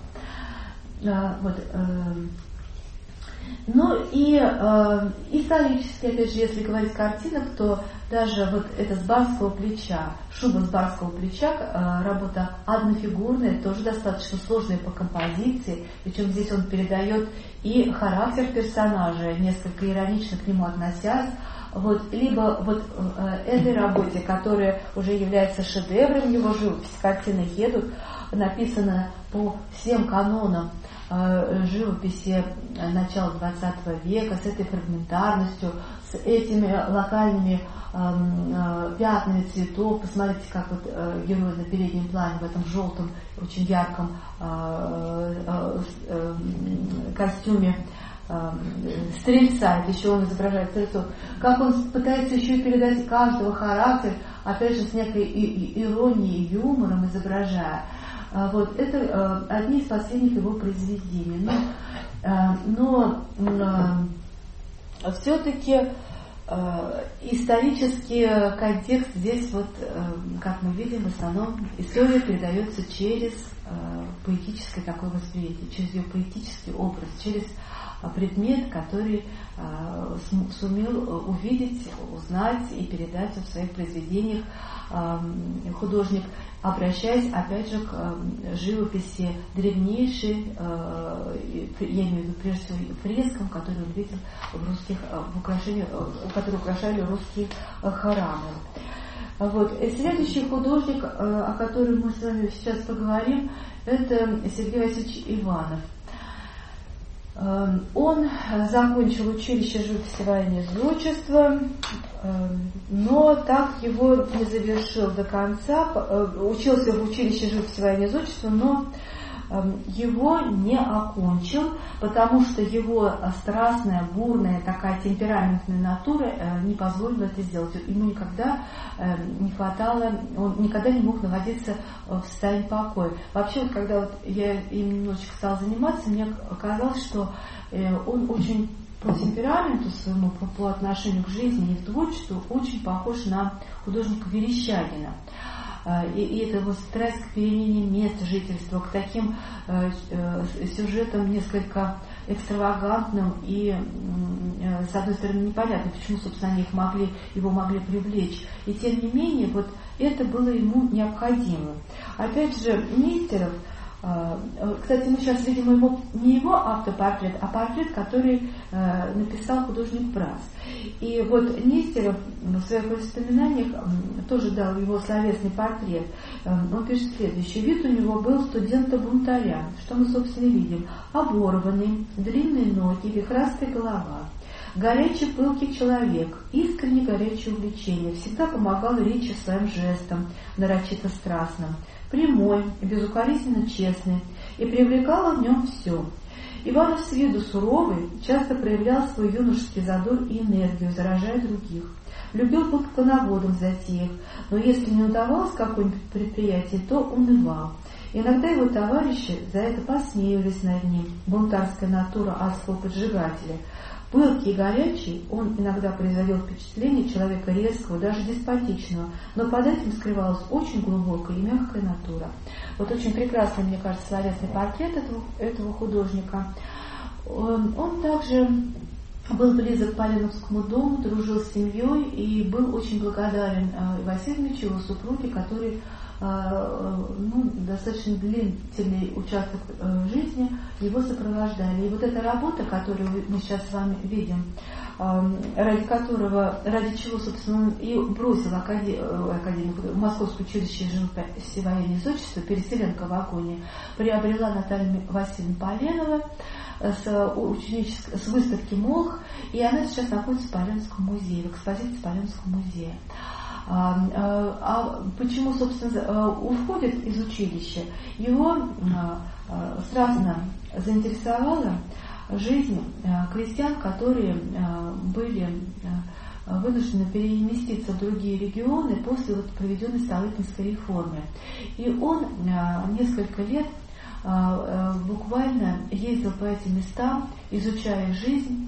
Ну и исторически, опять же, если говорить о картинах, то даже вот это с барского плеча, шуба с барского плеча, работа однофигурная, тоже достаточно сложная по композиции, причем здесь он передает и характер персонажа, несколько иронично к нему относясь. Вот, либо вот этой работе, которая уже является шедевром его живописи, картина «Едут», написана по всем канонам живописи начала XX века, с этой фрагментарностью, с этими локальными пятнами цветов. Посмотрите, как вот герой на переднем плане в этом желтом, очень ярком костюме стрельца, это еще он изображает стрельцов, как он пытается еще и передать каждого характер, опять же с некой иронией, юмором изображая. Вот это одни из последних его произведений. Но все-таки исторический контекст здесь, вот, как мы видим, в основном история передается через поэтическое такое восприятие, через ее поэтический образ, через предмет, который сумел увидеть, узнать и передать в своих произведениях художник. обращаясь опять же к живописи древнейшей, я имею в виду прежде всего фрескам, которые он видел в русских, которые украшали русские храмы. Вот. И следующий художник, о котором мы с вами сейчас поговорим, это Сергей Васильевич Иванов. Он закончил училище живописи военного зодчества, но так его не завершил до конца. Учился в училище живописи военного зодчества, но его не окончил, потому что его страстная, бурная, такая темпераментная натура не позволила это сделать. Ему никогда не хватало, он никогда не мог находиться в состоянии покоя. Вообще, вот, когда вот я им немножечко стала заниматься, мне казалось, что он очень по темпераменту своему, по отношению к жизни и к творчеству очень похож на художника Верещагина. И это вот страсть к перемене мест жительства, к таким сюжетам несколько экстравагантным и, с одной стороны, непонятно, почему, собственно, они его могли привлечь. И тем не менее, вот это было ему необходимо. Опять же, Нестеров, кстати, мы сейчас видим не его автопортрет, а портрет, который написал художник Прасс. И вот Нестеров в своих воспоминаниях тоже дал его словесный портрет. Он пишет следующее. Вид у него был студента-бунтаря, что мы, собственно, видим. Оборванный, длинные ноги, вихрастая голова. Горячий, пылкий человек, искренне горячее увлечение, всегда помогал речи своим жестом, нарочито страстным. Прямой, безукоризненно честный, и привлекало в нем все. Иванов с виду суровый часто проявлял свой юношеский задор и энергию, заражая других. Любил быть коноводом в затеях, но если не удавалось какое-нибудь предприятие, то унывал. Иногда его товарищи за это посмеивались над ним, бунтарская натура адского поджигателя. Пылкий и горячий, он иногда производил впечатление человека резкого, даже деспотичного, но под этим скрывалась очень глубокая и мягкая натура. Вот очень прекрасный, мне кажется, словесный портрет этого художника. Он также был близок к Поленовскому дому, дружил с семьей и был очень благодарен Василию Ильичу, его супруге, который достаточно длительный участок жизни его сопровождали. И вот эта работа, которую мы сейчас с вами видим, ради чего, собственно, он и бросил Московское училище живописи военного зодчества, Переселенка в вагоне, приобрела Наталья Васильевна Поленова с выставки МОЛХ, и она сейчас находится в Поленовском музее, в экспозиции Поленовского музея. Почему, собственно, уходит из училища? Его страстно заинтересовала жизнь крестьян, которые были вынуждены переместиться в другие регионы после проведенной Столыпинской реформы. И он несколько лет буквально ездил по этим местам, изучая жизнь,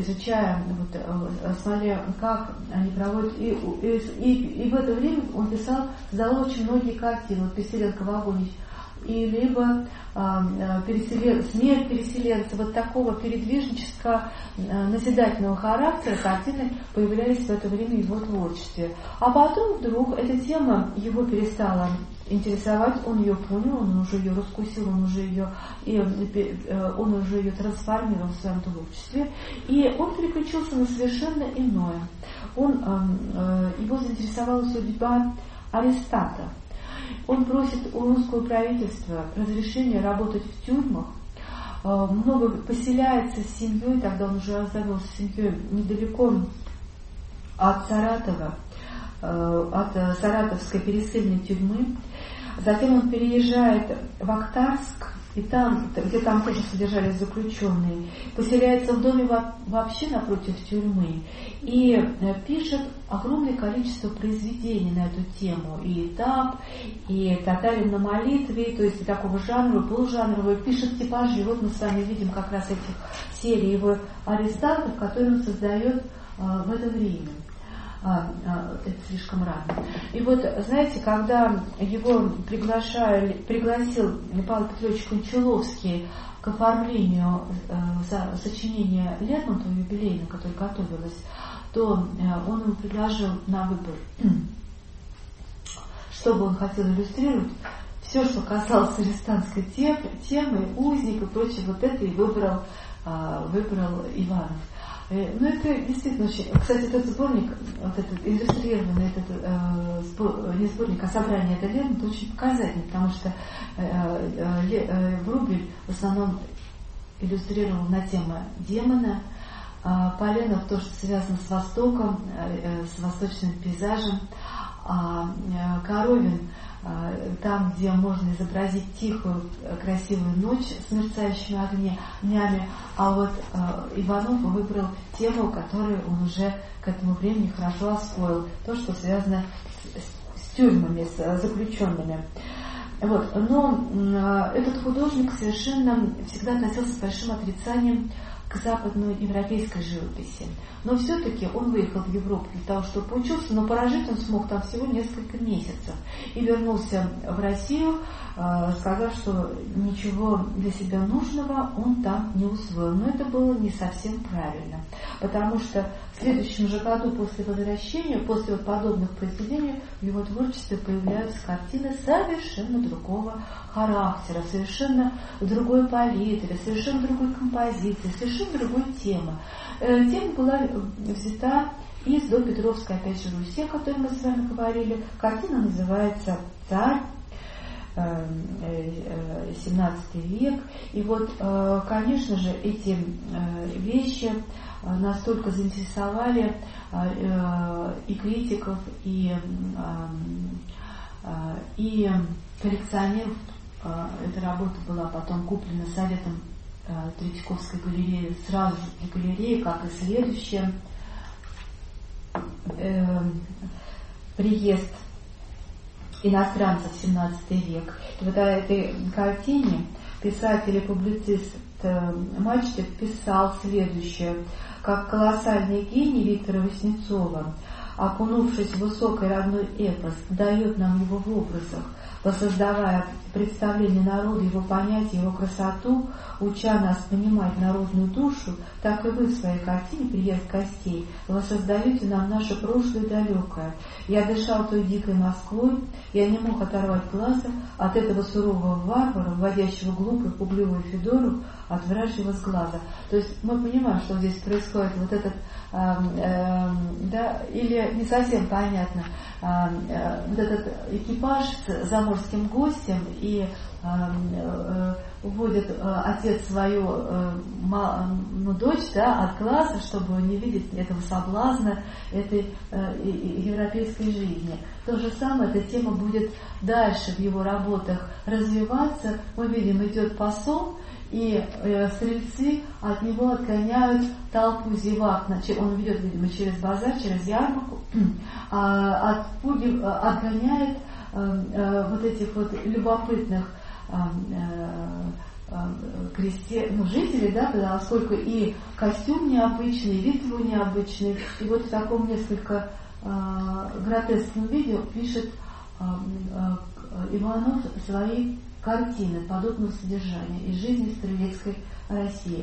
смотря, как они проводят. И в это время он создавал очень многие картины. Вот «Переселенка в вагоне», и либо «Смерть переселенца», вот такого передвижнического назидательного характера картины появлялись в это время в его творчестве. А потом вдруг эта тема его перестала интересовать, он ее понял, он уже ее раскусил, он уже ее трансформировал в своем творчестве, и он переключился на совершенно иное. Его заинтересовала судьба арестата. Он просит у русского правительства разрешения работать в тюрьмах, много поселяется с семьей, тогда он уже обзавелся семьей недалеко от Саратова, от Саратовской пересыльной тюрьмы. Затем он переезжает в Актарск, и там, где там тоже содержались заключенные, поселяется в доме вообще напротив тюрьмы и пишет огромное количество произведений на эту тему. И «Этап», и «Татарин на молитве», то есть такого жанра, полужанрового, пишет типажи. Вот мы с вами видим как раз этих серий его арестантов, которые он создает в это время. Это слишком рано. И вот, знаете, когда его пригласил Павел Петрович Кончаловский к оформлению сочинения Лермонтова юбилейного, которое готовилось, то он ему предложил на выбор, что бы он хотел иллюстрировать, все, что касалось арестантской темы, узник и прочее, вот это и выбрал Иванов. Ну, это действительно очень... Кстати, этот сборник, вот этот иллюстрированный, не сборник, а собрание это Лермонтова очень показательно, потому что Врубель в основном иллюстрировал на тему демона, Поленов то, что связано с Востоком, с восточным пейзажем, а Коровин там, где можно изобразить тихую, красивую ночь с мерцающими огнями, а вот Иванов выбрал тему, которую он уже к этому времени хорошо освоил, то, что связано с тюрьмами, с заключенными. Вот. Но этот художник совершенно всегда относился с большим отрицанием к западноевропейской живописи. Но все-таки он выехал в Европу для того, чтобы поучился, но прожить он смог там всего несколько месяцев. И вернулся в Россию, сказав, что ничего для себя нужного он там не усвоил. Но это было не совсем правильно, потому что в следующем же году после возвращения, после вот подобных произведений, в его творчестве появляются картины совершенно другого характера, совершенно другой палитры, совершенно другой композиции, совершенно другой темы. Тема была взята из допетровской, опять же, Руси, о которой мы с вами говорили. Картина называется «Царь», 17 век. И вот, конечно же, эти вещи настолько заинтересовали и критиков, и коллекционеров. Эта работа была потом куплена Советом Третьяковской галереи сразу же для галереи, как и следующая. Приезд иностранцев в 17 век. И вот о этой картине писатель и публицист Мачтов писал следующее: как колоссальный гений Виктора Васнецова, окунувшись в высокий родной эпос, дает нам его в образах, воссоздавая представление народа, его понятия, его красоту, уча нас понимать народную душу, так и вы в своей картине «Приезд гостей» воссоздаете нам наше прошлое далекое. Я дышал той дикой Москвой, я не мог оторвать глаза от этого сурового варвара, вводящего глупых пугливую Федору от вражьего сглаза. То есть мы понимаем, что здесь происходит вот этот, да, или не совсем понятно, вот этот экипаж с заморским гостем, и уводит отец свою дочь, да, от класса, чтобы не видеть этого соблазна, этой европейской жизни. То же самое, эта тема будет дальше в его работах развиваться. Мы видим, идет посол, и стрельцы от него отгоняют толпу зевак. Он ведет, видимо, через базар, через ярмарку, отгоняет вот этих вот любопытных жителей, да, поскольку и костюм необычный, и вид его необычный. И вот в таком несколько гротескном виде пишет Иванов свои картины подобного содержания из жизни стрелецкой России.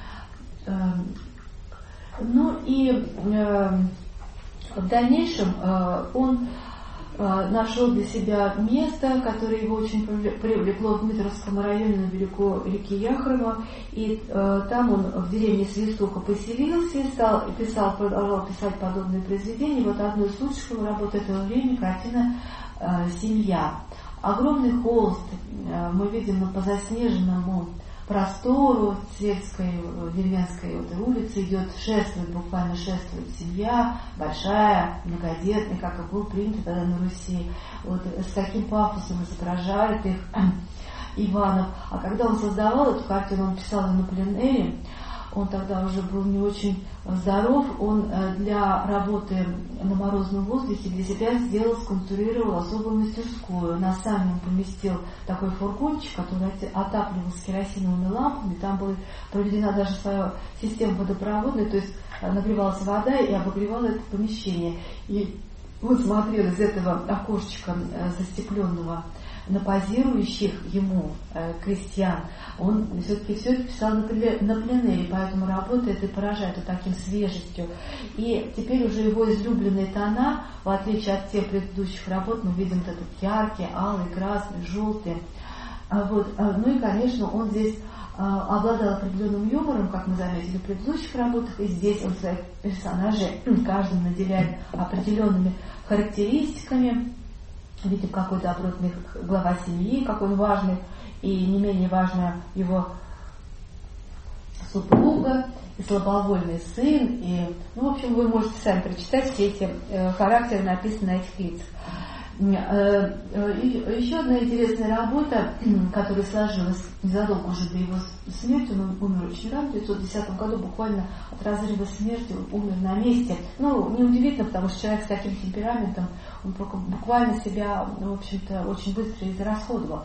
Ну и в дальнейшем он нашел для себя место, которое его очень привлекло в Дмитровском районе на берегу реки Яхрома. И там он в деревне Свистуха поселился и продолжал писать подобные произведения. Вот одно из лучших его работ этого времени — картина «Семья». Огромный холст мы видим по заснеженному простору сельской, деревенской улицы идет, буквально шествует семья, большая, многодетная, как и было принято тогда на Руси. Вот с каким пафосом изображает их Иванов. А когда он создавал эту картину, он писал на пленэре, он тогда уже был не очень здоров, он для работы на морозном воздухе для себя сконструировал особую мастерскую. На сами он поместил такой фургончик, который отапливался керосиновыми лампами, там была проведена даже своя система водопроводная, то есть нагревалась вода и обогревала это помещение. И вот смотрел из этого окошечка застекленного на позирующих ему крестьян. Он все-таки все это писал на пленэре, поэтому работа это поражает вот таким свежестью. И теперь уже его излюбленные тона, в отличие от тех предыдущих работ, мы видим вот этот яркий, алый, красный, желтый. Ну и, конечно, он здесь обладал определенным юмором, как мы заметили в предыдущих работах, и здесь он своих персонажей каждым наделяет определенными характеристиками. Видим, какой добротный глава семьи, какой он важный, и не менее важная его супруга, и слабовольный сын, и, в общем, вы можете сами прочитать все эти характеры, написанные на этих лицах. Еще одна интересная работа, которая сложилась незадолго уже до его смерти, он умер очень рано, в 1910 году, буквально от разрыва смерти, умер на месте. Неудивительно, потому что человек с таким темпераментом, он буквально себя, в общем-то, очень быстро израсходовал.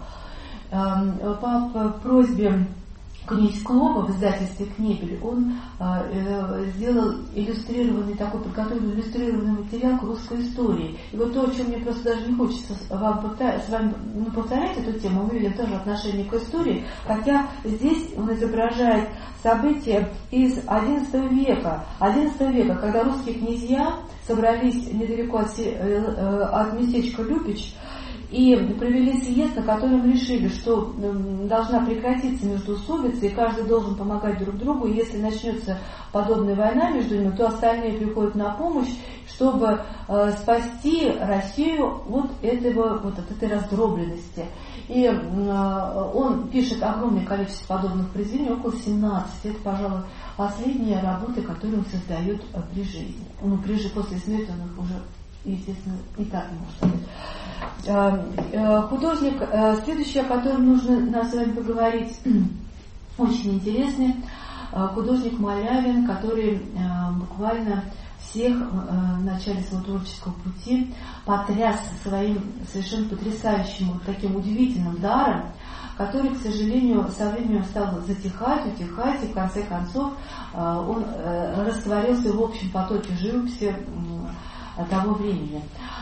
По просьбе князь Клова в издательстве «Кнебель» он сделал подготовил иллюстрированный материал к русской истории. И вот то, о чем мне просто даже не хочется с вами повторять эту тему, мы видим тоже отношение к истории, хотя здесь он изображает события из XI века, когда русские князья собрались недалеко от местечка Любич и провели съезд, на котором решили, что должна прекратиться междоусобица, и каждый должен помогать друг другу, и если начнется подобная война между ними, то остальные приходят на помощь, чтобы спасти Россию от этой раздробленности. И он пишет огромное количество подобных произведений, около 17. Это, пожалуй, последние работы, которые он создает при жизни. После смерти он их уже, естественно, и так не может быть. Художник, следующий, о котором нужно нам с вами поговорить, очень интересный, художник Малявин, который буквально всех в начале своего творческого пути потряс своим совершенно потрясающим, таким удивительным даром, который, к сожалению, со временем стал утихать, и в конце концов он растворился в общем потоке живописи того времени.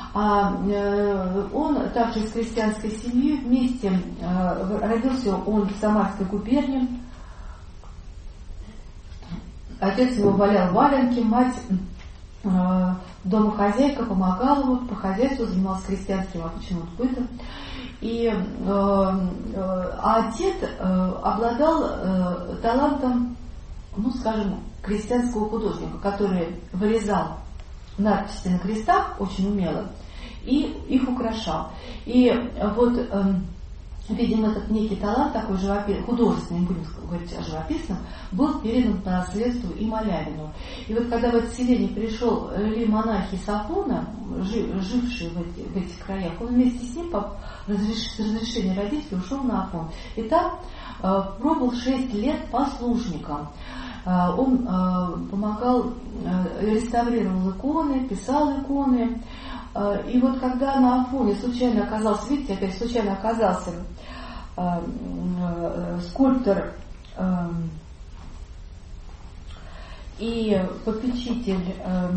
Он также из крестьянской семьи, вместе родился он в Самарской губернии. Отец его валял валенки, мать домохозяйка помогала ему по хозяйству, занималась крестьянским обычным бытом. И отец обладал талантом, скажем, крестьянского художника, который вырезал надписи на крестах очень умело и их украшал. И видимо, этот некий талант такой художественный, не будем говорить о живописном, был передан по наследству и Малявину. И когда в это селение пришел монах из Афона, живший в этих краях, он вместе с ним по разрешению родителей ушел на Афон. И там пробыл 6 лет послушником. Он помогал, реставрировал иконы, писал иконы. И когда на Афоне случайно оказался скульптор и попечитель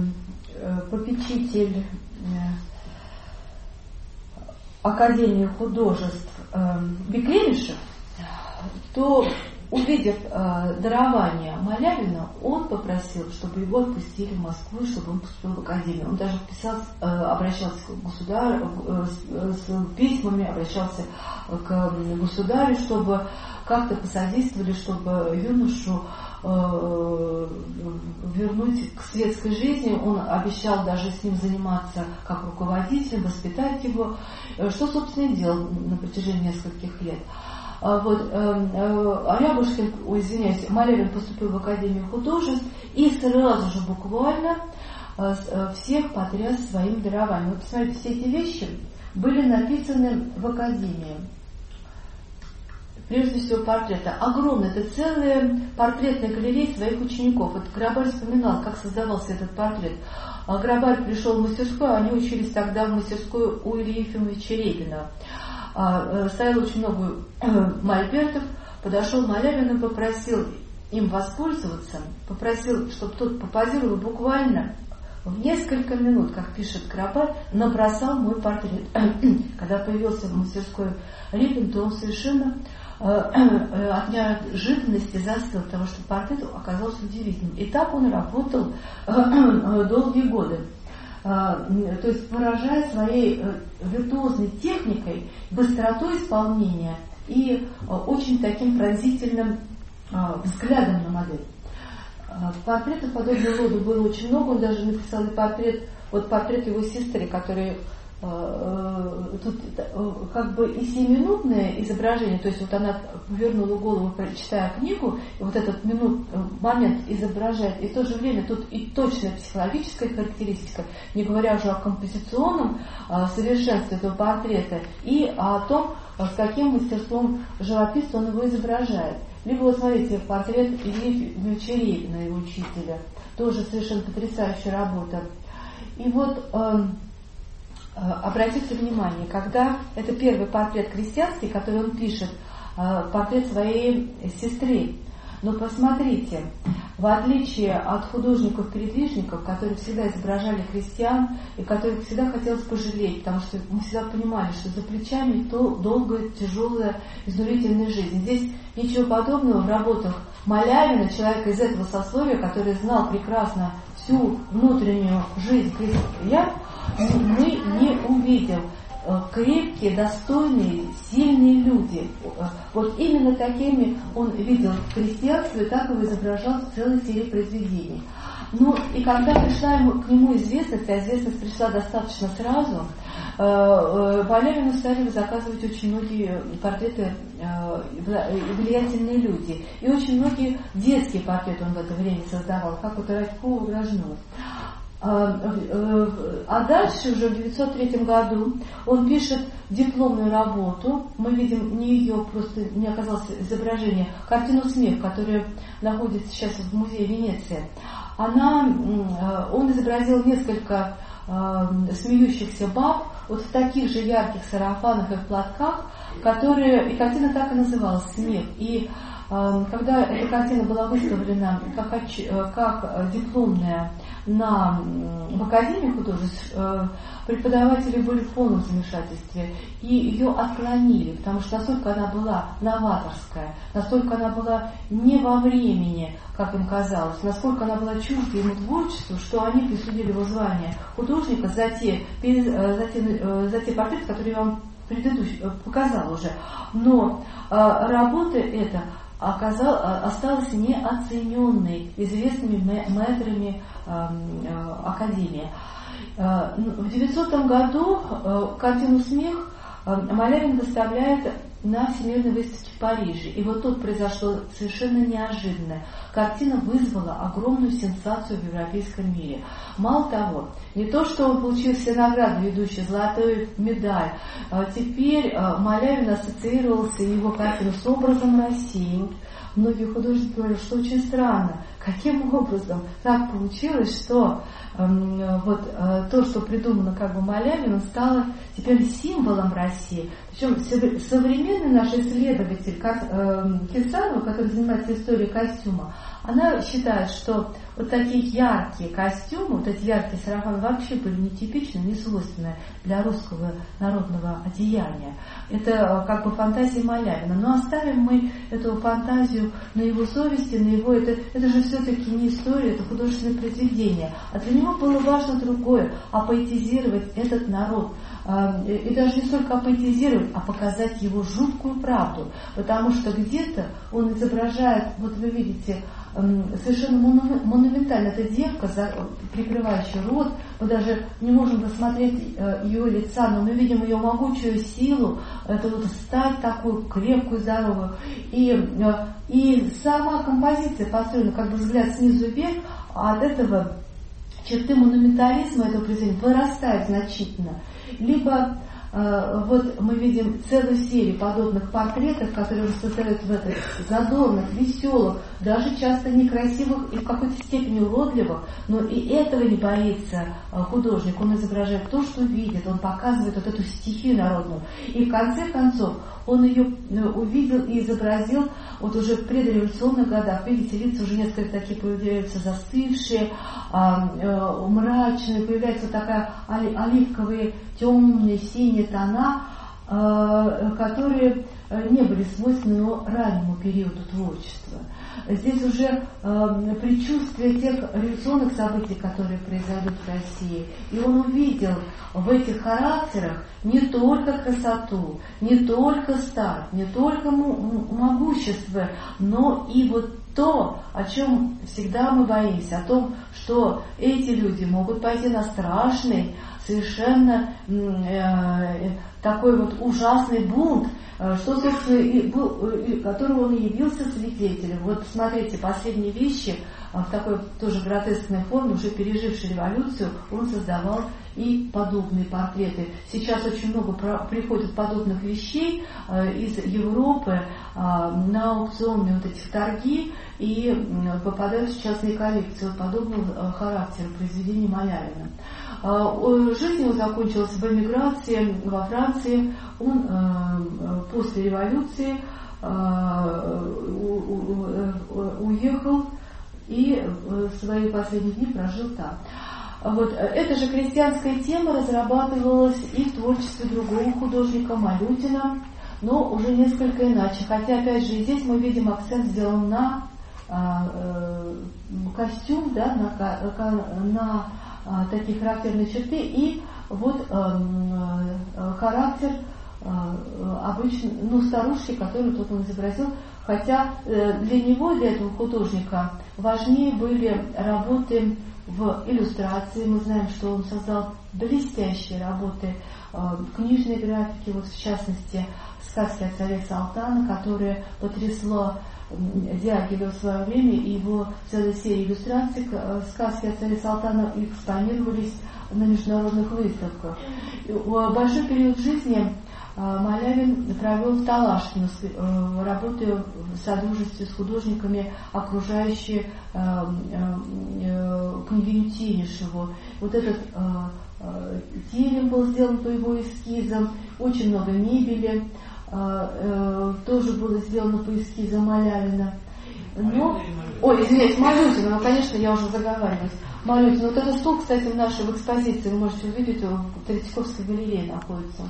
Академии художеств Беклемишев, то, увидев дарование Малявина, он попросил, чтобы его отпустили в Москву, чтобы он поступил в академию. Он даже обращался к государю с письмами, обращался к государю, чтобы как-то посодействовали, чтобы юношу вернуть к светской жизни. Он обещал даже с ним заниматься как руководителем, воспитать его, что, собственно, и делал на протяжении нескольких лет. Малявин поступил в Академию художеств и сразу же буквально всех потряс своим дарованием. Посмотрите, все эти вещи были написаны в Академии. Прежде всего портреты. Огромные, это целые портретные галереи своих учеников. Грабарь вспоминал, как создавался этот портрет. Грабарь пришел в мастерскую, они учились тогда в мастерской у Ильи Ефимовича Репина. Стояло очень много мольбертов, подошел Малявин и попросил им воспользоваться, попросил, чтобы тот попозировал, буквально в несколько минут, как пишет Грабарь, набросал мой портрет. Когда появился в мастерской Репин, то он совершенно от неожиданности застыл, потому что портрет оказался удивительным. И так он работал долгие годы. То есть выражая своей виртуозной техникой, быстротой исполнения и очень таким пронзительным взглядом на модель. Портретов подобного рода было очень много. Он даже написал и портрет его сестры, который тут как бы и 7-минутное изображение, то есть вот она повернула голову, читая книгу, и вот этот момент изображает, и в то же время тут и точная психологическая характеристика, не говоря уже о композиционном совершенстве этого портрета, и о том, с каким мастерством живописца он его изображает. Либо вот смотрите, портрет Ильи Репина, его учителя, тоже совершенно потрясающая работа. И вот обратите внимание, когда это первый портрет крестьянский, который он пишет, портрет своей сестры. Но посмотрите, в отличие от художников-передвижников, которые всегда изображали крестьян и которых всегда хотелось пожалеть, потому что мы всегда понимали, что за плечами то долгая, тяжелая, изнурительная жизнь. Здесь ничего подобного в работах Малявина, человека из этого сословия, который знал прекрасно всю внутреннюю жизнь крестьян, мы не увидим. Крепкие, достойные, сильные люди. Вот именно такими он видел крестьянство, и так его изображал в целой серии произведений. Ну и когда пришла к нему известность, а известность пришла достаточно сразу, Малявину стали заказывать очень многие портреты влиятельные люди. И очень многие детские портреты он в это время создавал, как вот Радькова, Грожнова. А дальше, уже в 1903 году, он пишет дипломную работу. Мы видим не ее, просто не оказалось изображение, картину «Смех», которая находится сейчас в музее Венеции. Он изобразил несколько смеющихся баб вот в таких же ярких сарафанах и в платках, и картина так и называлась «Смех». И когда эта картина была выставлена как дипломная в Академии художеств, преподаватели были в полном замешательстве и ее отклонили, потому что настолько она была новаторская, настолько она была не во времени, как им казалось, насколько она была чужда ему творчеству, что они присудили его звание художника за те портреты, которые я вам предыдущий показала уже. Но работа эта осталась неоцененной известными мэтрами Академии. В 1900 году картину «Смех» Малявин выставляет на Всемирной выставке в Париже. И вот тут произошло совершенно неожиданное. Картина вызвала огромную сенсацию в европейском мире. Мало того, не то, что он получил все награды, ведущие золотую медаль, теперь Малявин ассоциировался, его картина, с образом России. Многие художники говорят, что очень странно, каким образом так получилось, что то, что придумано как бы Малявиным, стало теперь символом России. Причем современный наш исследователь Кирсанова, который занимается историей костюма, она считает, что вот такие яркие костюмы, вот эти яркие сарафаны вообще были нетипичны, не свойственны для русского народного одеяния. Это как бы фантазия Малявина. Но оставим мы эту фантазию на его совести, на его... Это же все-таки не история, это художественное произведение. А для него было важно другое, апоэтизировать этот народ. И даже не столько апоэтизировать, а показать его жуткую правду. Потому что где-то он изображает, вот вы видите, совершенно монументально. Эта девка, прикрывающая рот, мы даже не можем рассмотреть ее лица, но мы видим ее могучую силу, это вот стать такую крепкую, здоровую. И сама композиция построена, как бы взгляд снизу вверх, а от этого черты монументализма этого произведения вырастают значительно. Либо вот мы видим целую серию подобных портретов, которые он создает в этих задорных, веселых, даже часто некрасивых и в какой-то степени уродливых, но и этого не боится художник. Он изображает то, что видит, он показывает вот эту стихию народную. И в конце концов он ее увидел и изобразил вот уже в предреволюционных годах. Видите, лица уже несколько такие появляются застывшие, мрачные, появляется вот такая оливковые, темные, синие тона, которые не были свойственны раннему периоду творчества. Здесь уже предчувствие тех революционных событий, которые произойдут в России. И он увидел в этих характерах не только красоту, не только старт, не только могущество, но и вот то, о чем всегда мы боимся, о том, что эти люди могут пойти на страшный, совершенно такой вот ужасный бунт, что, собственно, и был, которого он и явился свидетелем. Вот смотрите, последние вещи в такой тоже гротескной форме, уже пережившей революцию, он создавал и подобные портреты. Сейчас очень много приходит подобных вещей из Европы на аукционные вот эти торги и попадают в частные коллекции подобного характера произведений Малявина. Жизнь его закончилась в эмиграции во Франции. Он после революции уехал и свои последние дни прожил там. Вот. Эта же крестьянская тема разрабатывалась и в творчестве другого художника Малютина, но уже несколько иначе. Хотя, опять же, здесь мы видим акцент сделан на костюм, да, на такие характерные черты и вот характер обычно, старушки, которую тут он изобразил, хотя для него, для этого художника, важнее были работы в иллюстрации. Мы знаем, что он создал блестящие работы книжной графики, вот в частности «Сказки о царе Салтана», которое потрясло Дягилева в свое время, и его целая серия иллюстраций «Сказки о царе Салтана» экспонировались на международных выставках. Большой период жизни Малявин провел в Талашкино, работая в содружестве с художниками, окружающие княгиню Тенишеву. Вот этот терем был сделан по его эскизам, очень много мебели тоже было сделано по эскизам Малявина. Но, извиняюсь, Малютина, конечно, я уже заговариваюсь. Малютина. Вот этот стол, кстати, в нашей экспозиции, вы можете увидеть, в Третьяковской галерее находится.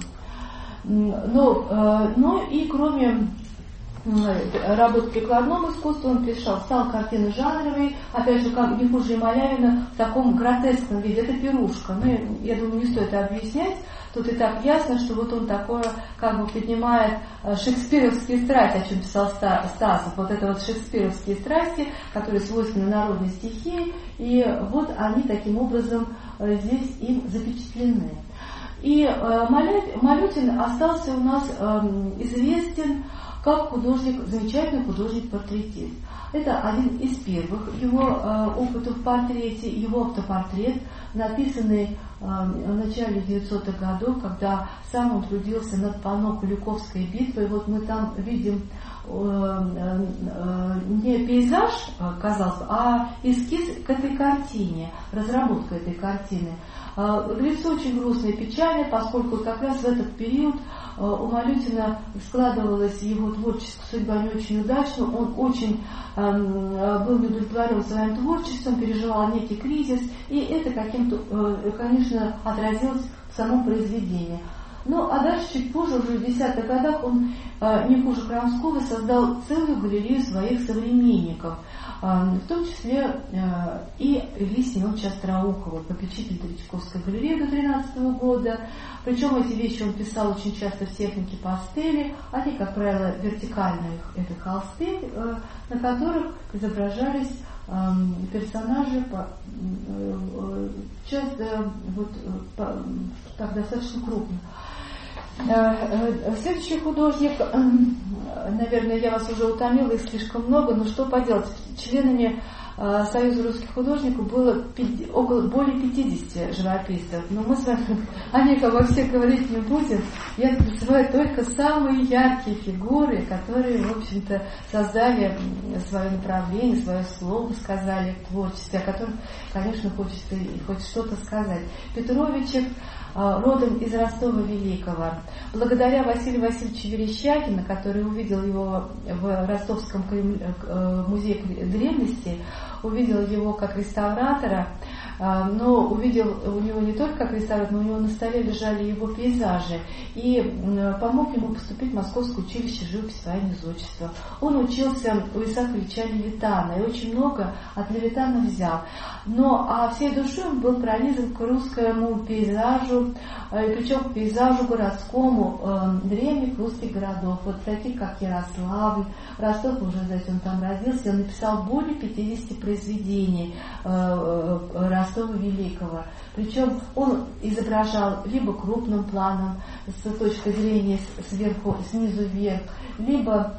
Но и кроме работ в прикладном искусстве он писал картины жанровые, опять же, как не хуже Малявина, в таком гротескном виде. Это пирушка. Я думаю, не стоит это объяснять. Тут и так ясно, что вот он такое как бы поднимает шекспировские страсти, о чем писал Стасов. Вот это вот шекспировские страсти, которые свойственны народной стихии, и вот они таким образом здесь им запечатлены. И Малютин остался у нас известен как художник, замечательный художник-портретист. Это один из первых его опытов в портрете, его автопортрет, написанный в начале 900-х годов, когда сам он трудился над панно Куликовской битвы. Вот мы там видим не пейзаж, казалось, а эскиз к этой картине, разработка этой картины. Лицо очень грустное и печальное, поскольку как раз в этот период у Малютина складывалась его творческая судьба не очень удачно. Он очень был неудовлетворен своим творчеством, переживал некий кризис, и это каким-то, конечно, отразилось в самом произведении. Ну, а дальше, чуть позже, уже в 10-х годах, он, не хуже Крамского, создал целую галерею своих современников, в том числе и Ильи Семеновича Остроухова, попечитель Третьяковской галереи до 13 года. Причем эти вещи он писал очень часто в технике пастели. Они, как правило, вертикальные, это холсты, на которых изображались персонажи, часто вот, так достаточно крупно. Следующий художник, наверное, я вас уже утомила, их слишком много, но что поделать, членами Союза русских художников было более 50 живописцев. Но мы с вами о них обо всех говорить не будем. Я называю только самые яркие фигуры, которые, в общем-то, создали свое направление, свое слово сказали в творчестве, о котором, конечно, хочется хоть что-то сказать. Петровичев родом из Ростова Великого. Благодаря Василию Васильевичу Верещагину, который увидел его в Ростовском музее древности, увидел его как реставратора, но увидел у него не только как реставратор, но у него на столе лежали его пейзажи, и помог ему поступить в Московское училище живописи военного зодчества. Он учился у Исаака Ильича Левитана и очень много от Левитана взял. А всей душой он был пронизан к русскому пейзажу, причем к пейзажу городскому древних русских городов, вот таких как Ярославль, Ростов, уже, знаете, он там родился, он написал более 50 произведений Ростова Великого. Причем он изображал либо крупным планом, с точки зрения сверху, снизу вверх, либо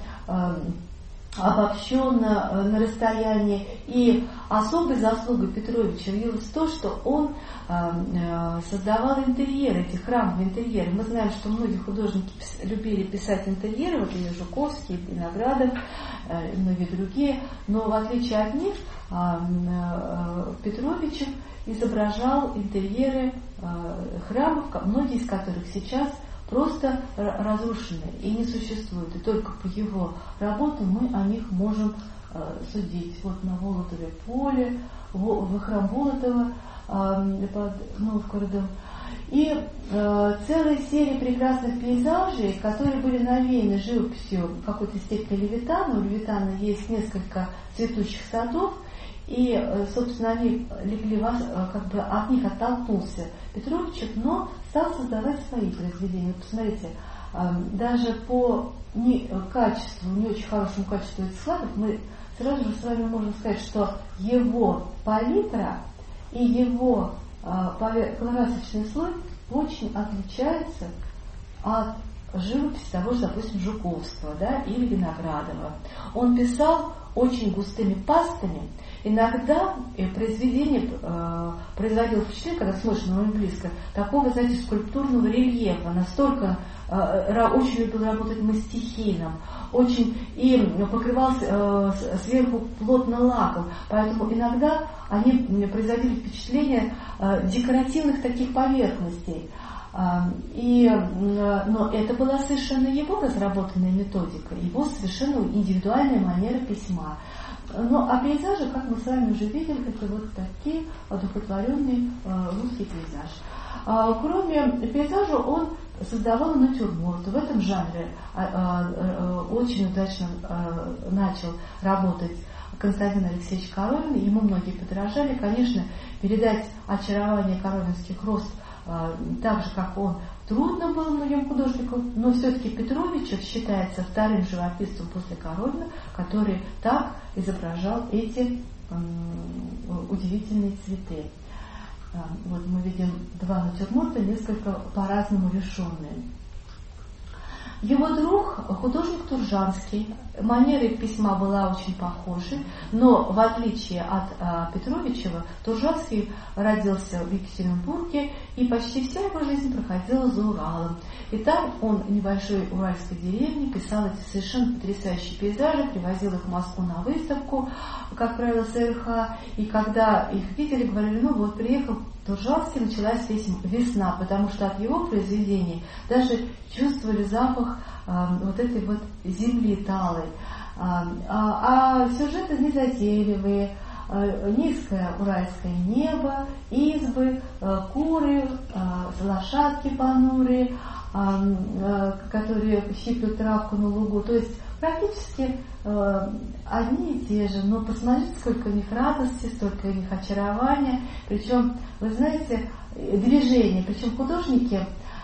обобщенно на расстоянии. И особой заслугой Петровича явилось то, что он создавал интерьеры, эти храмовые интерьеры. Мы знаем, что многие художники любили писать интерьеры, вот и Жуковский, и Виноградов, и многие другие, но в отличие от них Петровичев изображал интерьеры храмов, многие из которых сейчас просто разрушены и не существуют. И только по его работам мы о них можем судить. Вот на Волотове поле, в храм Волотова под Новгородом. И целая серия прекрасных пейзажей, которые были навеяны живописью в какой-то степени Левитана. У Левитана есть несколько цветущих садов, и, собственно, они легли, как бы от них оттолкнулся Петровичев, но стал создавать свои произведения. Посмотрите, даже по качеству, не очень хорошему качеству этих складов, мы сразу же с вами можем сказать, что его палитра и его красочный слой очень отличается от живописи того же, допустим, Жуковского, да, или Виноградова. Он писал очень густыми пастами. Иногда произведение производило впечатление, когда смотришь на него близко, такого, знаете, скульптурного рельефа. Настолько очень любил работать мастихином, очень и покрывал сверху плотно лаком. Поэтому иногда они производили впечатление декоративных таких поверхностей. Но это была совершенно его разработанная методика, его совершенно индивидуальная манера письма. А пейзажи, как мы с вами уже видели, это вот такие одухотворенные русский пейзаж. Кроме пейзажа он создавал натюрморты. В этом жанре очень удачно начал работать Константин Алексеевич Коровин. Ему многие подражали. Конечно, передать очарование коровинских роз так же, как он, трудно было многим художникам, но все-таки Петровичев считается вторым живописцем после Коровина, который так изображал эти удивительные цветы. Вот мы видим два натюрморта, несколько по-разному решенные. Его друг, художник Туржанский, манера письма была очень похожа, но в отличие от Петровичева, Туржанский родился в Екатеринбурге, и почти вся его жизнь проходила за Уралом. И там он в небольшой уральской деревне писал эти совершенно потрясающие пейзажи, привозил их в Москву на выставку, как правило, СРХ, и когда их видели, говорили, ну вот приехал Туржанский, началась весна, потому что от его произведений даже чувствовали запах вот этой вот земли талой. А сюжеты незатейливые, низкое уральское небо, избы, куры, лошадки понурые, которые щиплют травку на лугу. То есть практически одни и те же, но посмотрите, сколько у них радости, столько у них очарования. Причем, вы знаете, движение, причем художники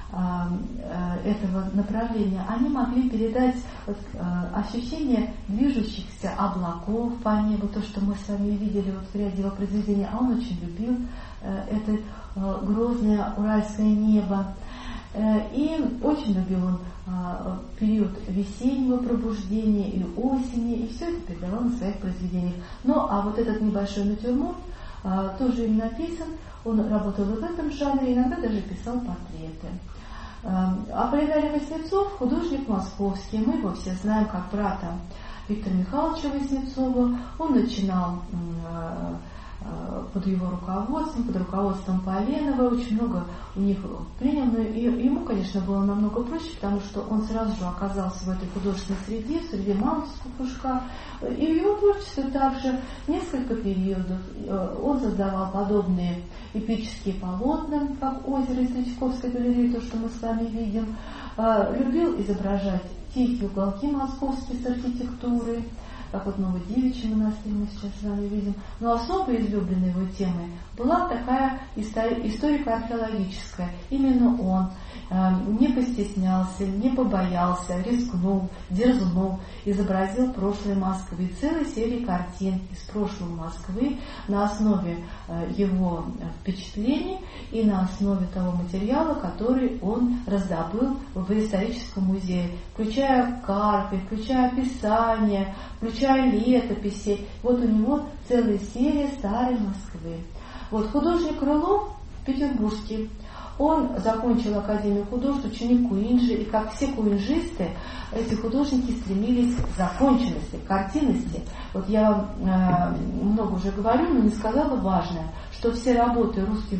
этого направления, они могли передать ощущение движущихся облаков по небу, то, что мы с вами видели вот в ряде его произведений, а он очень любил это грозное уральское небо. И очень любил он период весеннего пробуждения и осени, и все это передавал на своих произведениях. Ну, а вот этот небольшой натюрморт тоже им написан, он работал в этом жанре, иногда даже писал портреты. Аполлинарий Васнецов, художник московский, мы его все знаем как брата Виктора Михайловича Васнецова. Он начинал под его руководством, под руководством Поленова, очень много у них принял, но ему, конечно, было намного проще, потому что он сразу же оказался в этой художественной среде, в среде Мамонтовского кружка, и в его творчестве также несколько периодов. Он создавал подобные эпические полотна, как «Озеро» из Третьяковской галереи, то, что мы с вами видим, любил изображать тихие уголки московские с архитектурой, как вот Новодевичий монастырь мы сейчас с вами видим. Но особой излюбленной его темой была такая историко-археологическая. Именно он не постеснялся, не побоялся, рискнул, дерзнул, изобразил прошлое Москвы. Целой серии картин из прошлого Москвы на основе его впечатлений и на основе того материала, который он раздобыл в историческом музее, включая карты, включая описания, включая летописи. Вот у него целая серия старой Москвы. Вот художник Крылов, петербургский, он закончил Академию художеств, ученик Куинджи, и как все куинджисты, эти художники стремились к законченности, к картинности. Вот я вам много уже говорю, но не сказала важное, что все работы русских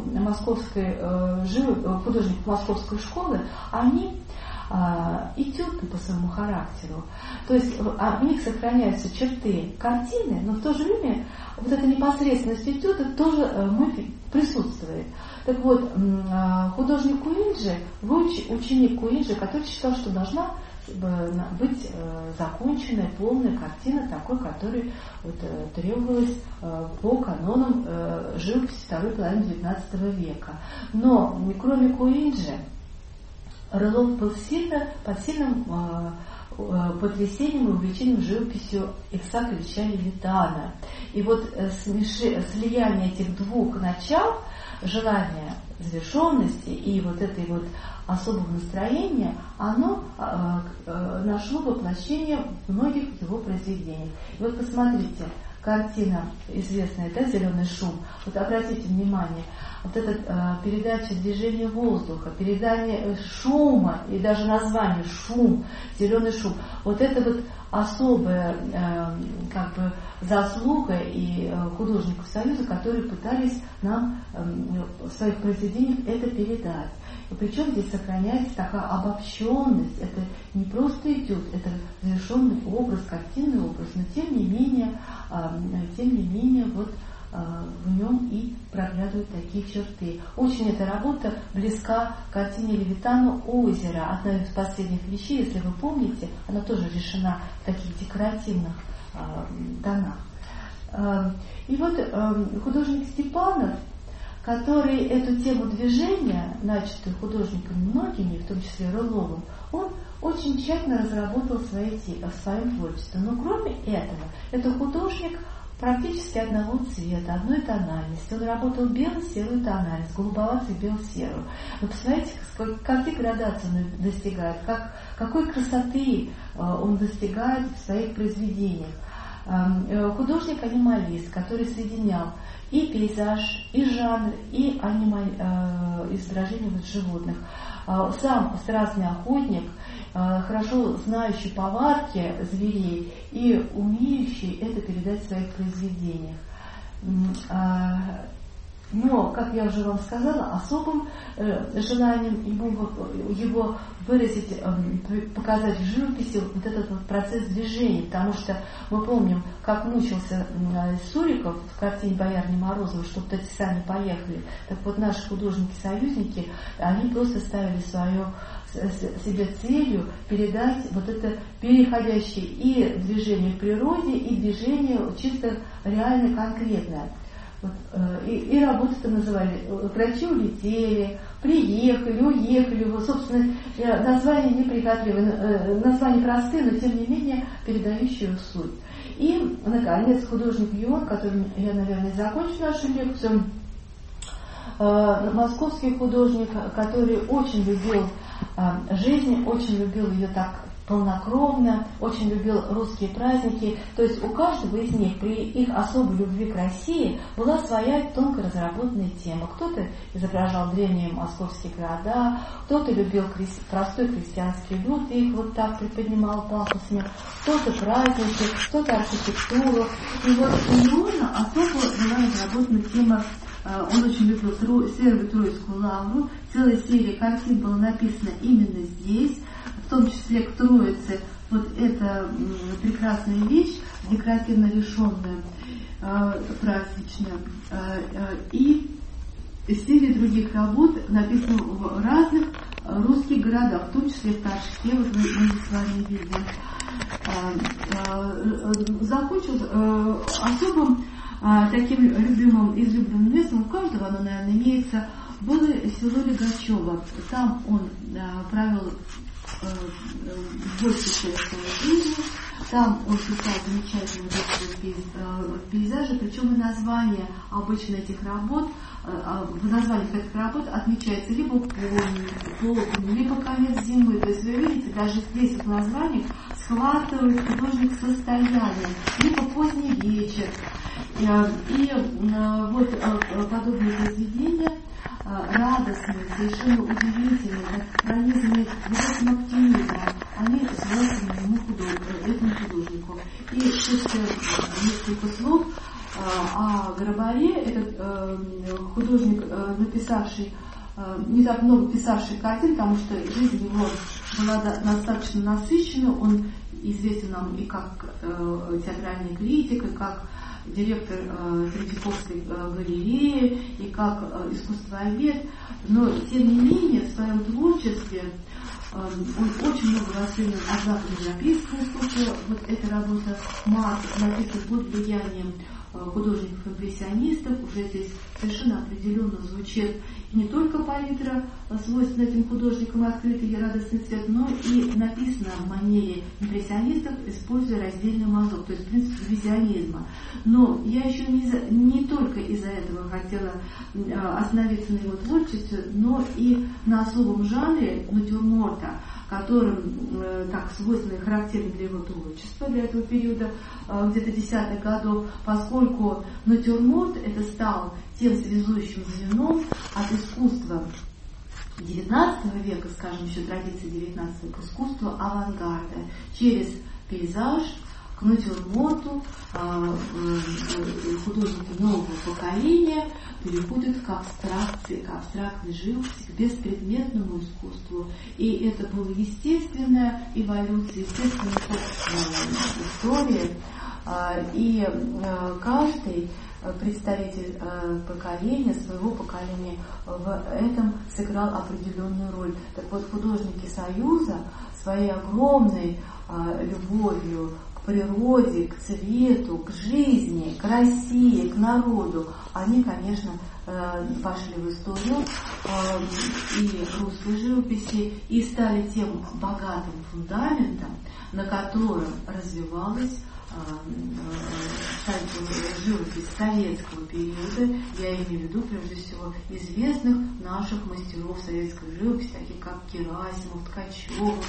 художников Московской школы, они этюдны по своему характеру. То есть в них сохраняются черты картины, но в то же время вот эта непосредственность этюда тоже присутствует. Так вот, художник Куинджи, ученик Куинджи, который считал, что должна быть законченная, полная картина, такой, которой вот, требовалась по канонам живописи второй половины XIX века. Но кроме Куинджи, Рылов был под сильным потрясением и увлечением живописью Исаака Ильича Левитана. И вот слияние этих двух начал, желание завершенности и вот этой вот особого настроения, оно нашло воплощение в многих его произведениях. И вот посмотрите, картина известная, да, «Зеленый шум». Вот обратите внимание, вот эта передача движения воздуха, передание шума и даже название «Шум», «Зеленый шум». Вот это вот особая как бы заслуга и художников Союза, которые пытались нам в своих произведениях это передать. И причем здесь сохраняется такая обобщенность, это не просто этюд, это завершенный образ, картинный образ, но тем не менее вот в нем и проглядывают такие черты. Очень эта работа близка к картине Левитана «Озеро», одна из последних вещей, если вы помните, она тоже решена в таких декоративных тонах. И вот художник Степанов, который эту тему движения, начатую художниками многими, в том числе Рыловым, он очень тщательно разработал в своем творчестве. Но кроме этого, это художник практически одного цвета, одной тональности. Он работал бело-серую тональность, голубоватую бело-серую. Вы посмотрите, какие градации он достигает, какой красоты он достигает в своих произведениях. Художник-анималист, который соединял и пейзаж, и жанр, и изображение животных. Сам страстный охотник, хорошо знающий повадки зверей и умеющий это передать в своих произведениях. Но, как я уже вам сказала, особым желанием его выразить, показать в живописи вот этот вот процесс движения, потому что мы помним, как мучился Суриков в картине «Боярни Морозова», чтобы вот эти сами поехали. Так вот, наши художники-союзники, они просто ставили себе целью передать вот это переходящее и движение в природе, и движение чисто реально конкретное. Вот, и работу-то называли «Врачи улетели», «Приехали», «Уехали». Вот, собственно, название неприхотливое, название простые, но тем не менее передающие суть. И, наконец, художник Юон, которым я, наверное, закончу нашу лекцию, московский художник, который очень любил жизнь, очень любил ее так полнокровно, очень любил русские праздники. То есть у каждого из них при их особой любви к России была своя тонко разработанная тема. Кто-то изображал древние московские города, кто-то любил простой крестьянский люд и их вот так приподнимал пафосно, кто-то праздники, кто-то архитектуру. И вот у него особо была разработана тема. Он очень любил Свято-Троицкую лавру. Целая серия картин была написана именно здесь, в том числе к Троице. Вот эта прекрасная вещь, декоративно решенная, праздничная. И серия других работ написана в разных русских городах, в том числе в Торжке, вот мы с вами видим. Закончил особым таким излюбленным местом, у каждого оно, наверное, имеется, было село Лигачево. Там он провел большую часть своей жизни, там он писал замечательные пейзажи, причем и название обычно этих работ, в названиях этих работ отмечается либо полдень, либо конец зимы. То есть вы видите, даже здесь в названиях схватывает художник состояние, либо поздний вечер. И вот подобные произведения, радостные, совершенно удивительные, пронизанные глубоким оптимизмом, они свойственны этому художнику. И еще несколько слов о Горобаре. Этот художник, написавший, не так много писавший картин, потому что жизнь его была достаточно насыщена. Он известен нам и как театральный критик, и как директор Третьяковской галереи, и как искусствовед, но тем не менее в своем творчестве он очень много воспринял от западноевропейского искусства. Вот эта работа «Марк» написана под влиянием художников-импрессионистов. Уже здесь совершенно определенно звучит не только палитра, свойственная этим художникам, открытый и радостный цвет, но и написано в манере импрессионистов, используя раздельный мазок, то есть принцип визионизма. Но я еще не только из-за этого хотела остановиться на его творчестве, но и на особом жанре натюрморта, которым так свойственно и характерно для его творчества, для этого периода, где-то 10-х годов, поскольку натюрморт это стал тем связующим звеном от искусства XIX века, скажем, еще традиции XIX к искусству авангарда, через пейзаж к натюрморту. Художники нового поколения переходят к абстракции, к абстрактной живописи, к беспредметному искусству. И это была естественная эволюция, естественная история. И каждый представитель поколения, своего поколения в этом сыграл определенную роль. Так вот, художники Союза своей огромной любовью к природе, к цвету, к жизни, к России, к народу, они, конечно, вошли в историю и русской живописи и стали тем богатым фундаментом, на котором развивалась живопись советского периода. Я имею в виду, прежде всего, известных наших мастеров советской живописи, таких как Герасимов, Ткачев,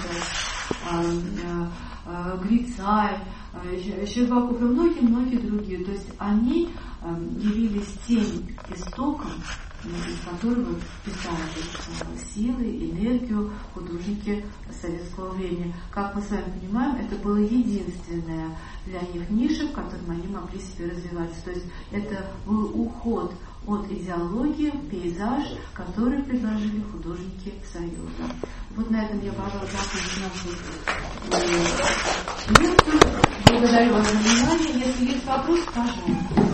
Грицай, Щербаков и многие-многие другие. То есть они явились тем истоком, из которого питали силы, энергию художники советского времени. Как мы с вами понимаем, это была единственная для них ниша, в которой они могли себе развиваться. То есть это был уход от идеологии, пейзаж, который предложили художники Союза. Вот на этом я, пожалуй, закончу нашу лекцию. Благодарю вас за внимание. Если есть вопросы, пожалуйста.